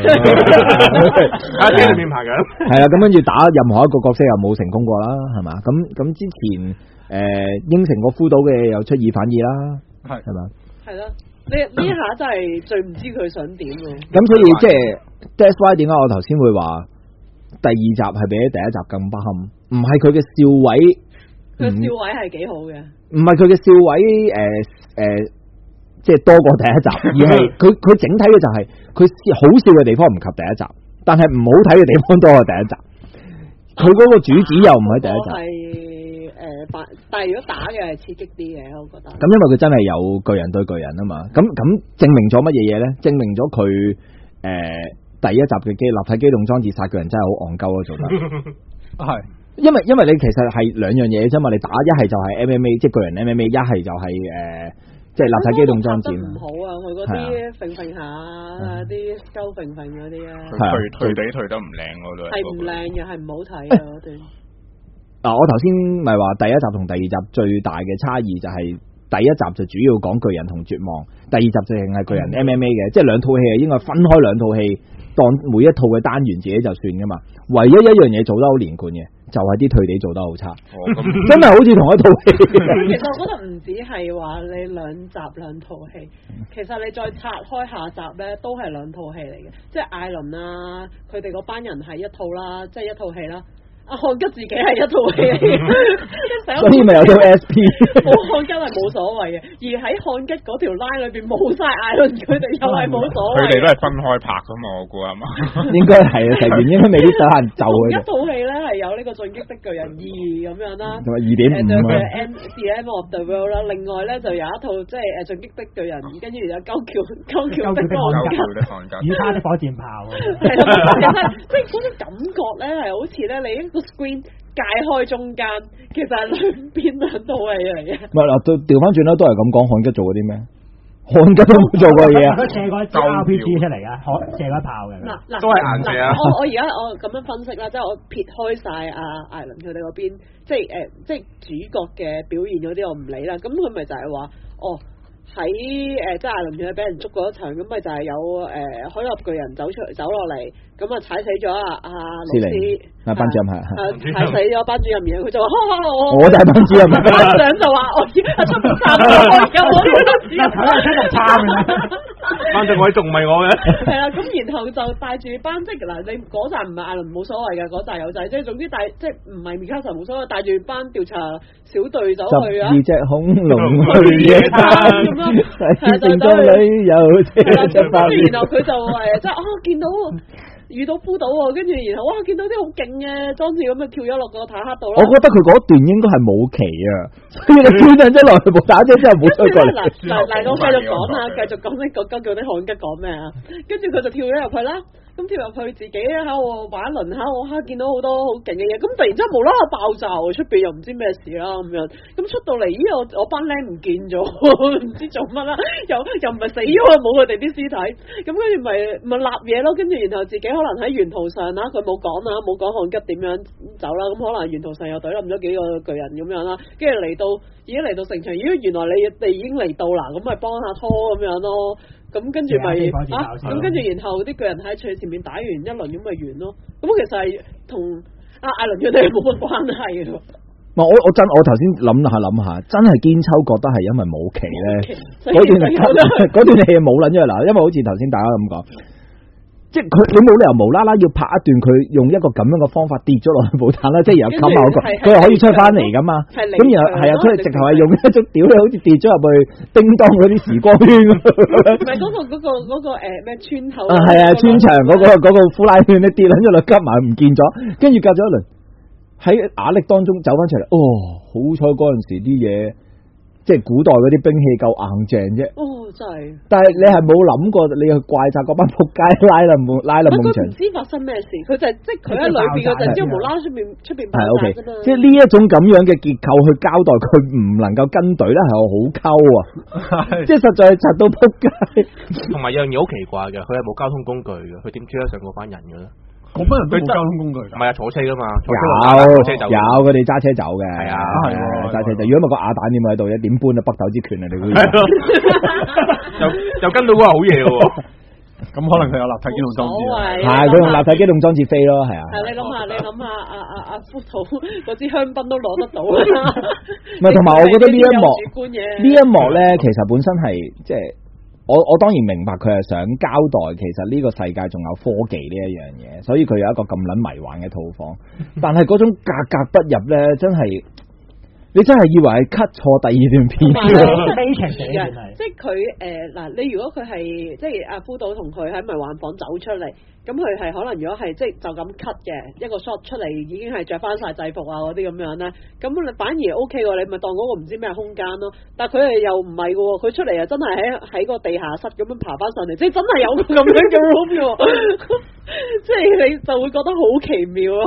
喺車裏面爬緊。 係啦，咁跟住打任何一個角色又冇成功過啦，係嘛？咁咁之前誒、呃、應承過夫島嘅又出爾反爾啦，係係嘛？ 係咯。呢呢下真係最唔知佢想點喎。咁所以即係 that's why 點解我頭先會話第二集係比第一集更不堪？唔係佢嘅笑位， 佢笑位係幾好嘅。唔係佢嘅笑位誒誒、呃呃，即係多過第一集，而係佢佢整體嘅就係、是、佢好笑嘅地方唔及第一集，但係唔好睇嘅地方多過第一集。佢嗰個主旨又唔喺第一集。 誒，但係如果打嘅係刺激啲嘅，我覺得。 咁因為佢真係有巨人對巨人啊嘛，咁咁證明咗乜嘢嘢咧？證明咗佢誒第一集嘅機立體機動裝置殺巨人真係好戇鳩咯，做得係因為因為你其實係兩樣嘢啫嘛，你打一係就係 M M A， 即係巨人 M M A， 一係就係、是、誒、呃、即係立體機動裝置。 唔好啊，佢嗰啲揈揈下，啲鳩揈揈嗰啲啊， 退退地退得唔靚嗰度。係唔靚嘅，係唔好睇嘅嗰段。 嗱，我頭先咪話第一集同第二集最大嘅差異就係第一集就主要講巨人同絕望，第二集就係巨人 M M A 嘅，即係兩套戲係應該分開兩套戲，當每一套嘅單元自己就算噶嘛。唯一一樣嘢做得好連貫嘅，就係、是、啲退地做得好差，哦、真係好似同一套戲。 其實我覺得唔止係話你兩集兩套戲，其實你再拆開下集咧，都係兩套戲嚟嘅，即係艾倫啊，佢哋嗰班人係一套啦，即係一套戲啦。阿漢吉自己係一套戲，所以咪有套 S P。 冇漢吉係冇所謂嘅，而喺漢吉嗰條 line 裏邊冇晒艾倫，佢哋又係冇所謂。 佢哋都係分開拍噶嘛，我估係嘛？ 應該係啊，成員應該未必得閒就嘅。 一套戲咧係有呢個進擊的巨人二咁樣啦， 同埋二點五啊。 The End of the World 啦，另外咧就有一套即係誒進擊的巨人，跟住有鳩橋鳩橋的漢吉， 與他的火箭炮。 係啦，即係嗰種感覺咧係好似咧你。個 screen 界開中間，其實係兩邊兩套戲嚟嘅。唔係嗱，調調翻轉啦，都係咁講。漢吉做嗰啲咩？漢吉都冇做過嘢啊！ 佢射過一支 R P G 出嚟噶，射過一炮嘅。嗱嗱， 都係顏射啊！ 我我而家我咁樣分析啦，即係我撇開晒阿艾倫佢哋嗰邊，即係誒、呃，即係主角嘅表現嗰啲，我唔理啦。咁佢咪就係話，哦。喺誒即係艾倫佢俾人捉過一場，咁咪就係有誒、呃、海納巨人走出走落嚟，咁啊踩死咗啊阿老師啊班主任係， 踩死咗班主任，然後佢就話：我我就係班主任， 班長就話我阿出邊差我有冇呢個主任？ 出嚟差嘅， 班長位仲唔係我嘅？ 係啦，咁然後就帶住班即係嗱，你嗰陣唔係艾倫冇所謂嘅，嗰陣有仔，即係總之帶即係唔係米卡神冇所謂，帶住班調查小隊走去啊！ 十二隻恐龍去野餐。係就走去旅遊，跟住然後佢就誒，即係啊見到遇到夫島喎，跟住然後哇見到啲好勁嘅裝置咁啊跳咗落個坦克度啦。 我覺得佢嗰段應該係冇期啊，所以你跳上咗落去部打車之後冇追過嚟。 嗱嗱，我繼續講啊，繼續講呢個究竟啲漢吉講咩啊？跟住佢就跳咗入去啦。咁跳入去自己喺度玩一輪下，我嚇見到好多好勁嘅嘢，咁突然之間無啦啦爆炸喎，出邊又唔知咩事啦咁樣，咁出到嚟，咦我我班僆唔見咗，唔知做乜啦，又又唔係死咗啊，冇佢哋啲屍體，咁跟住咪咪立嘢咯，跟住然後自己可能喺沿途上啦，佢冇講啦，冇講漢吉點樣走啦，咁可能沿途上又懟冧咗幾個巨人咁樣啦，跟住嚟到已經嚟到城牆，咦原來你哋已經嚟到啦，咁咪幫下拖咁樣咯。咁跟住咪啊，咁跟住然後啲巨人喺最前面打完一輪咁咪完咯。咁其實係同阿艾倫佢哋冇乜關係嘅。 唔我我真我頭先諗下諗下，真係堅秋覺得係因為冇期咧，嗰段嗰段戲冇撚咗嗱，因為好似頭先大家咁講。即係佢，你冇理由無啦啦要拍一段佢用一個咁樣嘅方法跌咗落去部彈啦，即係有冚下嗰個，佢又可以出翻嚟噶嘛。咁然後係啊，佢係直頭係用一種屌你，好似跌咗入去叮當嗰啲時光圈。 唔係嗰個嗰個嗰個誒咩村口啊？係啊， 村牆嗰個嗰個呼拉圈咧跌撚咗落，急埋唔見咗，跟住隔咗一輪喺瓦礫當中走翻出嚟。哦，好彩嗰陣時啲嘢。即係古代嗰啲兵器夠硬淨啫。 哦，真係。但係你係冇諗過你去怪責嗰班仆街拉冧拉冧夢場。 佢唔知發生咩事，佢就係即係佢喺裏邊嗰陣，之後無啦啦出邊出邊爆炸啫嘛。 即係呢一種咁樣嘅結構去交代佢唔能夠跟隊咧，係我好溝啊！即係實在係柒到仆街。 同埋有樣嘢好奇怪嘅，佢係冇交通工具嘅，佢點追得上嗰班人嘅咧？ 嗰班人都冇交通工具㗎， 唔係啊，坐車㗎嘛， 有車走有佢哋揸車走嘅， 係啊， 揸車走。如果唔係個亞蛋點喺度，一點搬啊北斗之拳啊，你估？ 又又跟到嗰個好嘢喎， 咁可能佢有立體機動裝置， 係佢用立體機動裝置飛咯，係啊。 係你諗下，你諗下阿阿阿夫土嗰支香檳都攞得到啊！ 唔係，同埋我覺得呢一幕呢一幕咧，其實本身係即係。我我當然明白佢係想交代，其實呢個世界仲有科技呢一樣嘢，所以佢有一個咁撚迷幻嘅套房。但係嗰種格格不入咧，真係你真係以為係 cut 錯第二段片嘅。 即係佢誒嗱，你如果佢係即係阿夫島同佢喺迷幻房走出嚟，咁佢係可能如果係即係就咁 cut 嘅一個 shot 出嚟，已經係着翻晒制服啊嗰啲咁樣咧，咁你反而 O K 喎，你咪當嗰個唔知咩空間咯。但係佢係又唔係嘅喎，佢出嚟啊真係喺喺個地下室咁樣爬翻上嚟，即係真係有個咁樣嘅 room 嘅喎，即係你就會覺得好奇妙咯。 誒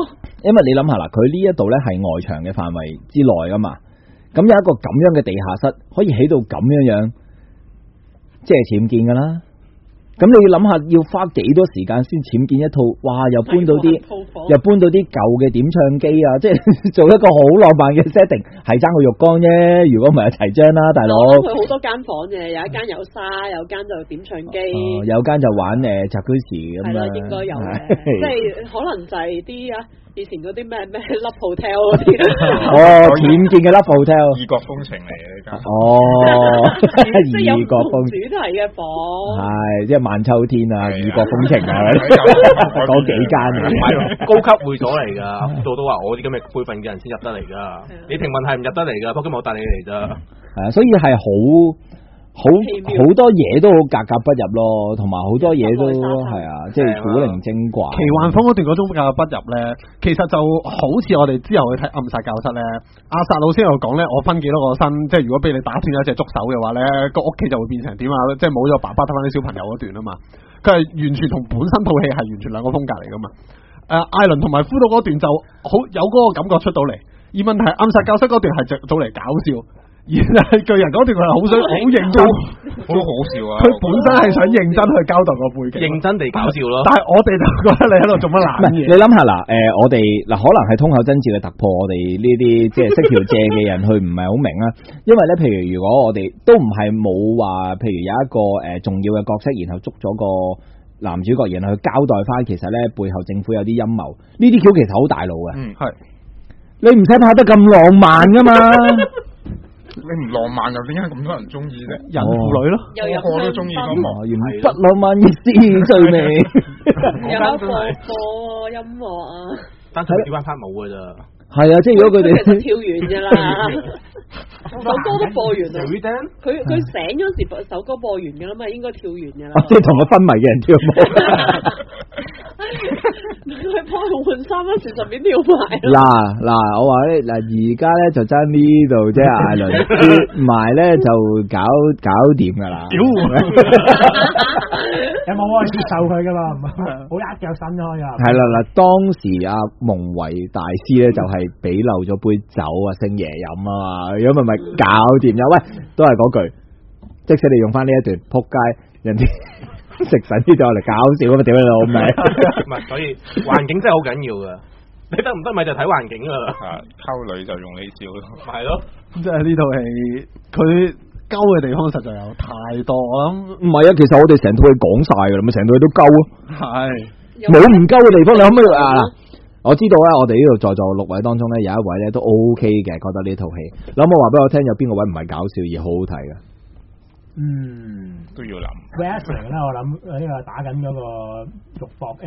因為你諗下啦，佢呢一度咧係外牆嘅範圍之內噶嘛，咁有一個咁樣嘅地下室可以起到咁樣樣，即係僭建噶啦。咁你要諗下，要花幾多時間先僭建一套？哇！又搬到啲，又搬到啲舊嘅點唱機啊！即係做一個好浪漫嘅 setting，係爭個浴缸啫。如果唔係一齊張啦，大佬。 佢好多間房嘅，有一間有沙，有間就點唱機， 哦、有間就玩誒宅居士咁樣。係啦， 應該有嘅，即係可能就係啲啊。以前嗰啲咩咩 Love Hotel 嗰啲， 哦，僭建嘅 Love Hotel， 異國風情嚟嘅呢間， 哦，異國風主題嘅房， 係即係萬秋天啊，異國風情啊，嗰幾間啊， 高級會所嚟㗎，到都話我啲咁嘅輩份嘅人先入得嚟㗎，你平民係唔入得嚟㗎，不過今日我帶你嚟咋， 係啊，所以係好。好好多嘢都好格格不入咯，同埋好多嘢都係啊，即係古靈精怪。 奇幻風嗰段嗰種格格不入咧，其實就好似我哋之後去睇暗殺教室咧，阿薩老師又講咧，我分幾多個身，即係如果俾你打斷一隻觸手嘅話咧，個屋企就會變成點啊？即係冇咗爸爸得翻啲小朋友嗰段啊嘛，佢係完全同本身套戲係完全兩個風格嚟噶嘛。誒、呃，艾倫同埋夫島嗰段就好有嗰個感覺出到嚟，而問題暗殺教室嗰段係着到嚟搞笑。而係巨人嗰段佢係好想好認真， 好好笑啊！ 佢本身係想認真去交代個背景， 認真地搞笑咯。 但係我哋就覺得你喺度做乜懶嘢？ 你諗下嗱，誒、呃，我哋嗱可能係通口真嗣嘅突破，我哋呢啲即係識條借嘅人去唔係好明啦。因為咧，譬如如果我哋都唔係冇話，譬如有一個誒、呃、重要嘅角色，然後捉咗個男主角，然後去交代翻，其實咧背後政府有啲陰謀，呢啲橋其實好大路嘅。嗯，係。你唔使拍得咁浪漫噶嘛？ 你唔浪漫又點解咁多人中意啫？ 人婦女咯， 個個都中意咁嘛， 不浪漫意思最美。 有一個播音樂啊， 單純小班拍舞噶咋？ 係啊，即係如果佢哋其實跳完噶啦，首歌都播完啦。佢佢醒嗰時首歌播完噶啦嘛，應該跳完噶啦。 即係同個昏迷嘅人跳舞。 佢幫佢換衫嗰時順便跳埋。 嗱嗱，我話咧嗱，而家咧就爭呢度啫，艾倫跌埋咧就搞搞掂噶啦。 有冇可以接受佢噶嘛？好一腳伸開噶。 係啦嗱，當時阿蒙維大師咧就係俾漏咗杯酒啊，星爺飲啊嘛，如果咪咪搞掂咗。喂，都係嗰句，即使你用翻呢一段撲街，人哋。食神呢度嚟搞笑咁啊！屌你老味， 唔係，所以環境真係好緊要噶。你得唔得咪就睇環境噶啦。 啊，溝女就用呢招咯。 係咯， 即係呢套戲佢鳩嘅地方實在有太多。我諗唔係啊，其實我哋成套戲講晒噶啦，咪成套戲都鳩啊。係冇唔鳩嘅地方，你可唔可以啊？我知道咧，我哋呢度在座六位當中咧，有一位咧都 OK 嘅，覺得呢套戲。諗我話俾我聽，有邊個位唔係搞笑而好好睇嘅？ 嗯， 都要諗。 Wrestling 咧，我諗呢個打緊嗰個肉搏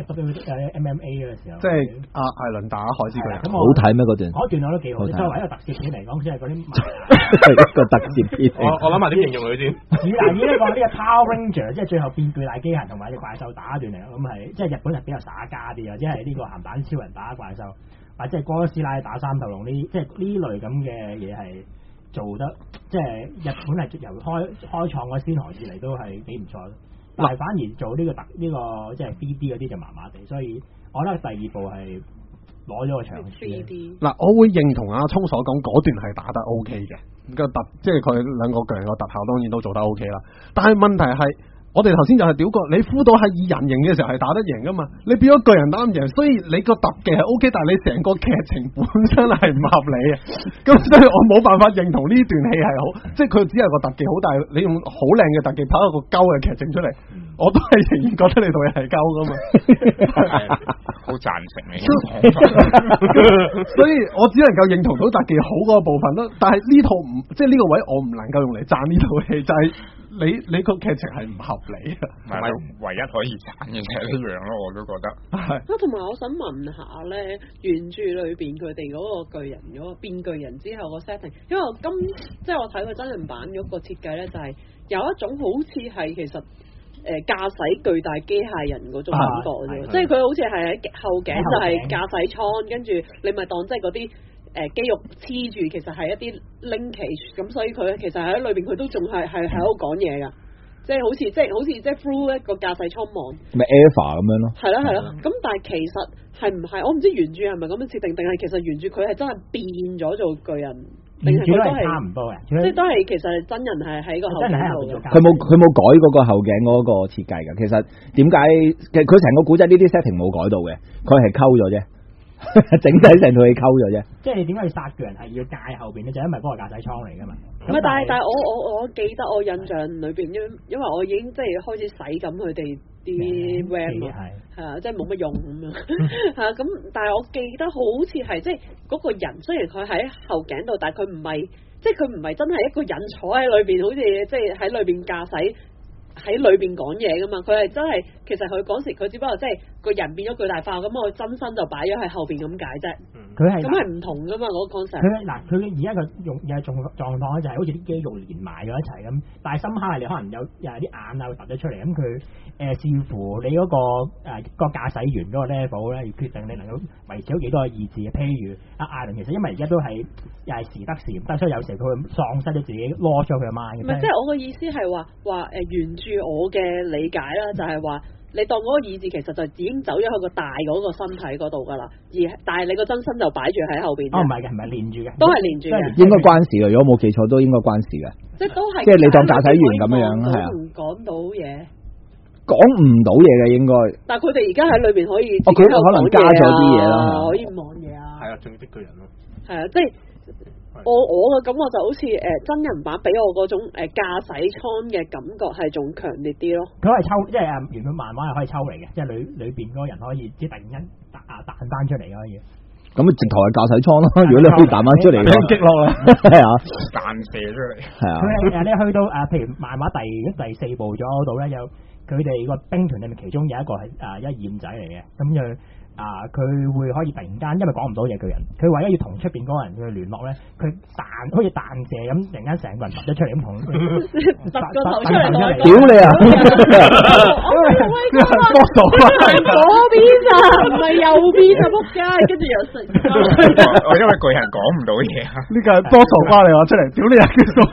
M M A 嘅時候， 即係阿艾倫打海之巨人， 好睇咩嗰段？ 嗰段我都幾好，作為一個特攝片嚟講，即係嗰啲係一個特攝片。 我我諗下點形容佢先。 以嗱以呢個呢個 Power Ranger，即係最後變巨大機械同埋隻怪獸打段嚟，咁係即係日本係比較耍家啲啊，即係呢個鹹蛋超人打怪獸，或者係哥斯拉打三頭龍呢，即係呢類咁嘅嘢係。做得即係日本係由開開創嗰先河以嚟都係幾唔錯，但係反而做呢個特呢個即係 B D 嗰啲就麻麻地，所以我覺得第二部係攞咗個長處。 嗱，我會認同阿聰所講嗰段係打得 O K 嘅，個特即係佢兩個巨人個特效當然都做得 O K 啦，但係問題係。我哋頭先就係屌過，你夫島係以人形嘅時候係打得贏噶嘛？你變咗巨人打唔贏，所以你個特技係 O K，但係你成個劇情本身係唔合理啊！咁所以我冇辦法認同呢段戲係好，即係佢只係個特技好大，你用好靚嘅特技拍一個鳩嘅劇情出嚟，我都係仍然覺得你套嘢係鳩噶嘛。 好贊成你嘅講法， 所以我只能夠認同到特技好嗰個部分咯。但係呢套唔即係呢個位，我唔能夠用嚟讚呢套戲，就係、是。你你個劇情係唔合理啊，唔係唯一可以賺嘅就係呢樣咯，我都覺得。 係。啊，同埋我想問下咧，原著裏邊佢哋嗰個巨人嗰、嗰個變巨人之後個 setting，因為我今即係我睇過真人版嗰個設計咧，就係有一種好似係其實誒駕駛巨大機械人嗰種感覺啫，即係佢好似係喺後頸就係駕駛艙，跟住你咪當即係嗰啲。誒、呃、肌肉黐住，其實係一啲 linkage，咁所以佢其實喺裏邊佢都仲係係喺度講嘢噶，即即係好似即係好似即係 through 一個駕駛艙望， 咪 Eva 咁樣咯。 係咯係咯，咁但係其實係唔係？我唔知原著係咪咁樣設定，定係其實原著佢係真係變咗做巨人，定係佢都係差唔多嘅，即係都係其實真人係喺個後頸度嘅。 佢冇佢冇改嗰個後頸嗰個設計㗎。其實點解佢成個古仔呢啲 setting 冇改到嘅？佢係溝咗啫。整體成套戲溝咗啫， 即係你點解要殺巨人係要界後邊咧？就因為嗰個駕駛艙嚟噶嘛。 唔係，但係但係我我我記得我印象裏邊，因因為我已經即係開始洗緊佢哋啲 RAM 啊，係啊，即係冇乜用咁樣係啊。咁但係我記得好似係即係嗰個人，雖然佢喺後頸度，但係佢唔係即係佢唔係真係一個人坐喺裏邊，好似即係喺裏邊駕駛。喺裏邊講嘢噶嘛，佢係真係，其實佢嗰時佢只不過即係個人變咗巨大化，咁我真身就擺咗喺後邊咁解啫。佢係咁係唔同噶嘛，嗰個 concept。佢嗱佢而家個用有狀狀況咧，就係好似啲肌肉連埋咗一齊咁，但係深刻你可能有又係啲眼啊會凸咗出嚟，咁佢誒視乎你嗰、嗰個誒、呃嗰個駕駛員嗰個 level 咧，要決定你能夠維持到幾多嘅意志嘅。譬如阿艾倫，其實因為而家都係又係時得時唔得，所以有時佢會喪失咗自己 lost 咗佢嘅 mind。唔係，即係我個意思係話話誒原著我嘅理解啦，就係話你當嗰個意志其實就已經走咗去個大嗰個身體嗰度噶啦，而但係你個真身就擺住喺後邊。哦，唔係嘅，唔係連住嘅，都係連住嘅。 應該關事嘅，如果冇記錯都應該關事嘅。 即係都係，即係你當駕駛員咁樣樣，係啊。 講到嘢， 講唔到嘢嘅應該。但係佢哋而家喺裏邊可以， 哦，佢可能加咗啲嘢啦， 可以望嘢啊。 係啊，仲要逼巨人咯。 係啊，即係。我我嘅感覺就好似誒、呃、真人版俾我嗰種誒駕駛艙嘅感覺係仲強烈啲咯。佢係抽，即係誒原本漫畫係可以抽嚟嘅，即係裏裏邊嗰個人可以即係突然間彈啊彈翻出嚟可以。咁啊，直頭係駕駛艙咯。如果你可以彈翻出嚟，俾擊落啦，係啊，彈射出嚟，係啊。佢係誒你去到誒，譬如漫畫第第四部咗嗰度咧，有佢哋個兵團裏面其中有一個係誒一燕仔嚟嘅，咁就。啊！佢會可以突然間，因為講唔到嘢巨人，佢為咗要同出邊嗰個人去聯絡咧，佢彈好似彈射咁，突然間成個人突咗出嚟咁同突個頭出嚟，屌你啊！ 多數係嗰邊啊，唔係右邊啊，仆街！跟住又食。 我因為巨人講唔到嘢啊， 呢個係多數瓜你話出嚟，屌你啊！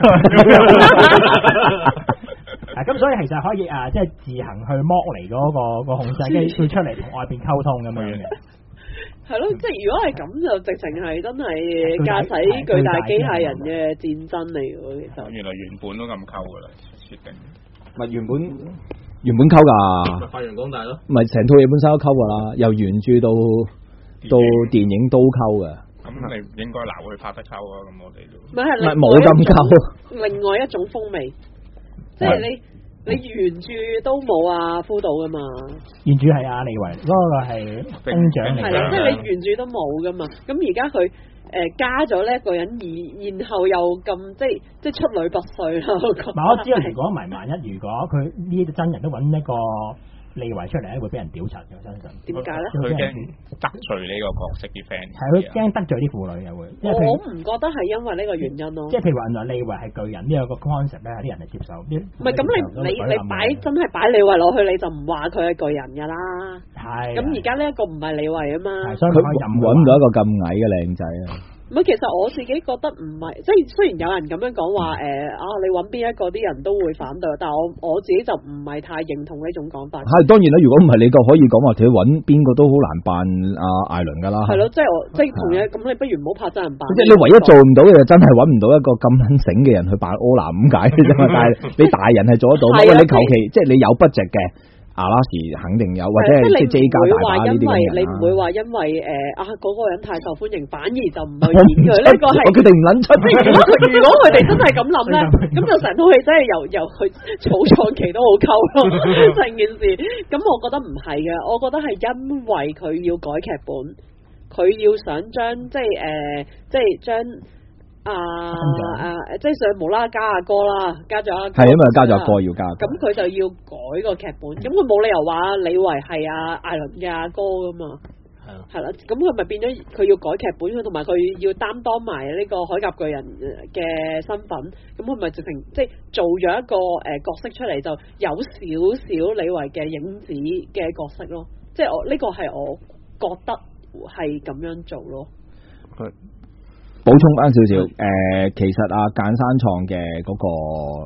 咁、啊、所以其實可以啊，即係自行去剝離嗰個個控制機，佢出嚟同外邊溝通咁樣嘅。係咯，即係如果係咁就直情係真係駕駛巨大機械人嘅戰爭嚟嘅。其實原來原本都咁溝噶啦，設定。 咪原本原本溝噶， 咪發揚光大咯。 咪成套嘢本身都溝噶啦，由原著到到電影都溝嘅。 咁你應該留去拍得溝啊，咁我哋都。 咪係冇咁溝。 另外一種風味。即係你你原著都冇啊夫導噶嘛？ 原著係阿李維嗰、那個係兵長嚟嘅， 係啦，即係你原著都冇噶嘛？咁而家佢誒加咗呢一個人，而然後又咁即係即係出類拔萃啦。我覺得。嗱，我知道如果唔係萬一，如果佢呢啲真人都揾一個。利維出嚟咧會俾人屌柒嘅，我相信。點解咧？ 佢驚得罪呢個角色啲 friend。 係佢驚得罪啲婦女又會。 我我唔覺得係因為呢個原因咯。 即係譬如話原來利維係巨人呢個個 concept 咧，啲人係接受。 唔係咁你你你擺真係擺利維落去，你就唔話佢係巨人㗎啦。係。咁而家呢一個唔係利維啊嘛。 所以佢揾唔到一個咁矮嘅靚仔啊。 唔係，其實我自己覺得唔係，即係雖然有人咁樣講話，誒、呃、啊，你揾邊一個啲人都會反對，但係我我自己就唔係太認同呢種講法。 係當然啦，如果唔係你就可以講話，你揾邊個都好難扮阿艾倫㗎啦。係咯，即係我即係同樣咁，你不如唔好拍真人扮。 即係你唯一做唔到嘅就真係揾唔到一個咁狠醒嘅人去扮柯南咁解嘅啫嘛。但係你大人係做得到，因為你求其即係你有 budget 嘅。阿拉斯肯定有，或者係即係 J 加大把呢啲人啦。你唔會話因為誒啊嗰個人太受歡迎，反而就唔去演佢呢個係。我決定唔撚出。如果佢如果佢哋真係咁諗咧，咁就成套戲真係由由佢草創期都好溝咯，成件事。咁我覺得唔係嘅，我覺得係因為佢要改劇本，佢要想將即係誒、呃、即係將。啊啊！即係想無啦啦加阿哥啦，加咗阿哥，係因為加咗阿哥要加，咁佢就要改個劇本，咁佢冇理由話李維係阿艾倫嘅阿哥噶嘛，係啊，係啦，咁佢咪變咗佢要改劇本，佢同埋佢要擔當埋呢個鎧甲巨人嘅身份，咁佢咪直情即係做咗一個誒、呃、角色出嚟，就有少少李維嘅影子嘅角色咯，即係我呢、這個係我覺得係咁樣做咯。補充翻少少，誒、呃，其實啊，諫山創嘅嗰個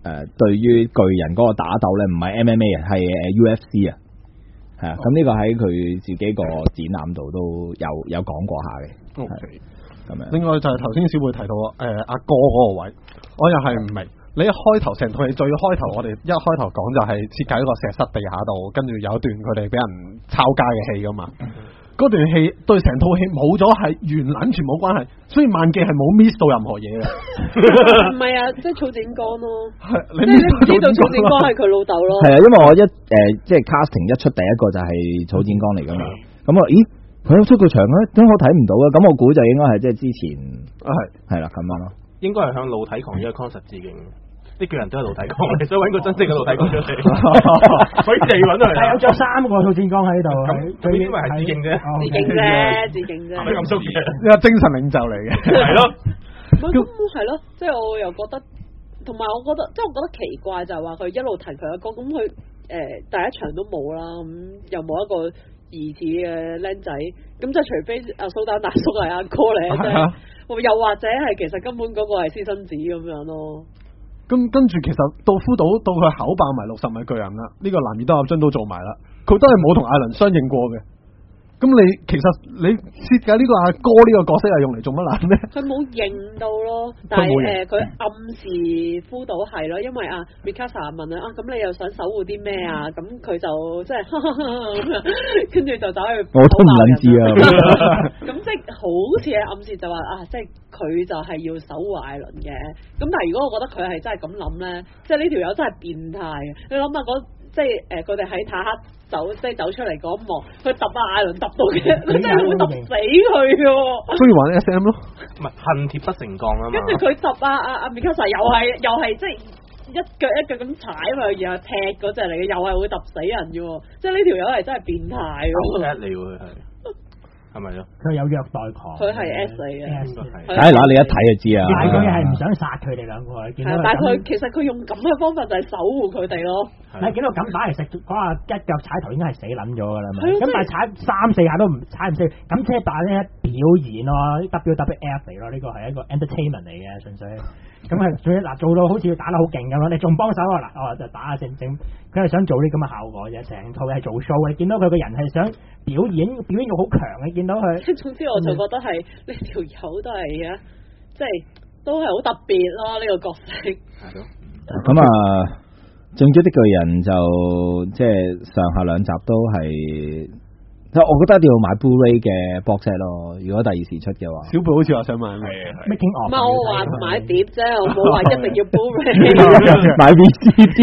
誒對於巨人嗰個打鬥咧，唔係 M M A 啊，係誒 U F C 啊，係啊，咁呢個喺佢自己個展覽度都有有講過下嘅。 OK， 咁樣。 另外就係頭先小貝提到誒阿哥嗰個位，我又係唔明。你一開頭成套戲最開頭，我哋一開頭講就係設計一個石室地下度，跟住有一段佢哋俾人抄街嘅戲噶嘛。嗰、嗯、段戲對成套戲冇咗係完撚全冇關係，所以萬記係冇 miss 到任何嘢嘅。 唔係啊，即係草剪光咯。係你唔知道草剪光係佢老豆咯。係啊， 因為我一誒、呃、即係 casting 一出第一個就係草剪光嚟噶嘛。咁我、嗯、咦佢有出過場咧，點解我睇唔到啊？咁我估就應該係即係之前啊係係啦咁樣咯。 應該係向露體狂呢個 concept 致敬。啲巨人都係露體光，你想揾個真正嘅露體光出嚟，佢哋揾到嚟。係有着三個套戰光喺度， 佢因為係致敬啫， 致敬啫，致敬啫。 係咪咁騷嘅？ 呢個精神領袖嚟嘅， 係咯。 咁係咯，即係我又覺得，同埋我覺得，即係我覺得奇怪就係話佢一路提佢阿哥，咁佢誒第一場都冇啦，咁又冇一個疑似嘅僆仔，咁即係除非阿蘇丹大叔係阿哥嚟嘅啫，又或者係其實根本嗰個係私生子咁樣咯。 咁跟住其實到夫島到佢口爆埋六十米巨人啦，呢、這個男兒當入樽都做埋啦，佢都係冇同艾倫相應過嘅。咁你其實你設計呢個阿哥呢個角色係用嚟做乜撚咧？ 佢冇認到咯，但係誒佢暗示夫島係咯，因為阿 Mikasa 問佢啊，咁你又想守護啲咩啊？咁佢就即係咁樣，跟住就走去我都唔撚知啊。 咁即係好似係暗示就話啊，即係佢就係要守護艾倫嘅。咁但係如果我覺得佢係真係咁諗咧，即係呢條友真係變態嘅。你諗下嗰即係誒佢哋喺坦克走即係走出嚟嗰一幕，佢揼阿艾倫揼到嘅，佢真係會揼死佢嘅。 中意玩 S M 咯， 唔係恨鐵不成鋼啊嘛。跟住佢揼阿阿阿米卡薩又係又係即係一腳一腳咁踩佢，然後踢嗰隻嚟嘅，又係會揼死人嘅。即係呢條友係真係變態。 好叻你喎係。係咪咯？ 佢有虐待狂， 佢係 S 嚟嘅， 梗係嗱你一睇就知啊。 但係佢係唔想殺佢哋兩個，見到但係佢其實佢用咁嘅方法就係守護佢哋咯。 係見到咁打嚟食嗰下一腳踩頭，應該係死撚咗㗎啦嘛。咁但係踩三四下都唔踩唔死，咁即係打咧表演咯 ，W W F 嚟咯，呢個係一個 entertainment 嚟嘅，純粹。咁係所以嗱做到好似打得好勁咁咯，你仲幫手啊嗱，哦就打下正正，佢係想做啲咁嘅效果啫，成套係做 show，你見到佢個人係想表演，表演欲好強嘅，見到佢。 總之我就覺得係呢條友都係啊，即係都係好特別咯呢、這個角色。係咯。 咁啊，進擊的巨人就即係上下兩集都係。我覺得一定要買 Blu-ray 嘅 box set 咯，如果第二時出嘅話。 小貝好似話想買咩 ？Making of。 唔係我話買碟啫，我冇話一定要 Blu-ray。 買 V C D。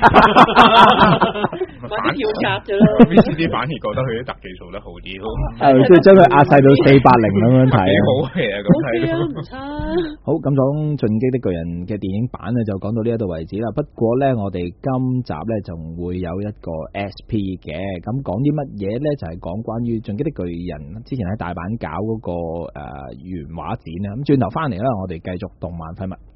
買啲票夾啫咯。 V C D 反而覺得佢啲特技做得好啲咯。 係即係將佢壓細到四百零咁樣睇。 好嘅咁睇。 O K 啊，唔差。 好，咁講進擊的巨人嘅電影版咧，就講到呢一度為止啦。不過咧，我哋今集咧仲會有一個 S P 嘅，咁講啲乜嘢咧？就係講。關於進擊的巨人之前喺大阪搞嗰個誒原畫展啊，咁轉頭翻嚟啦，我哋繼續動漫廢物。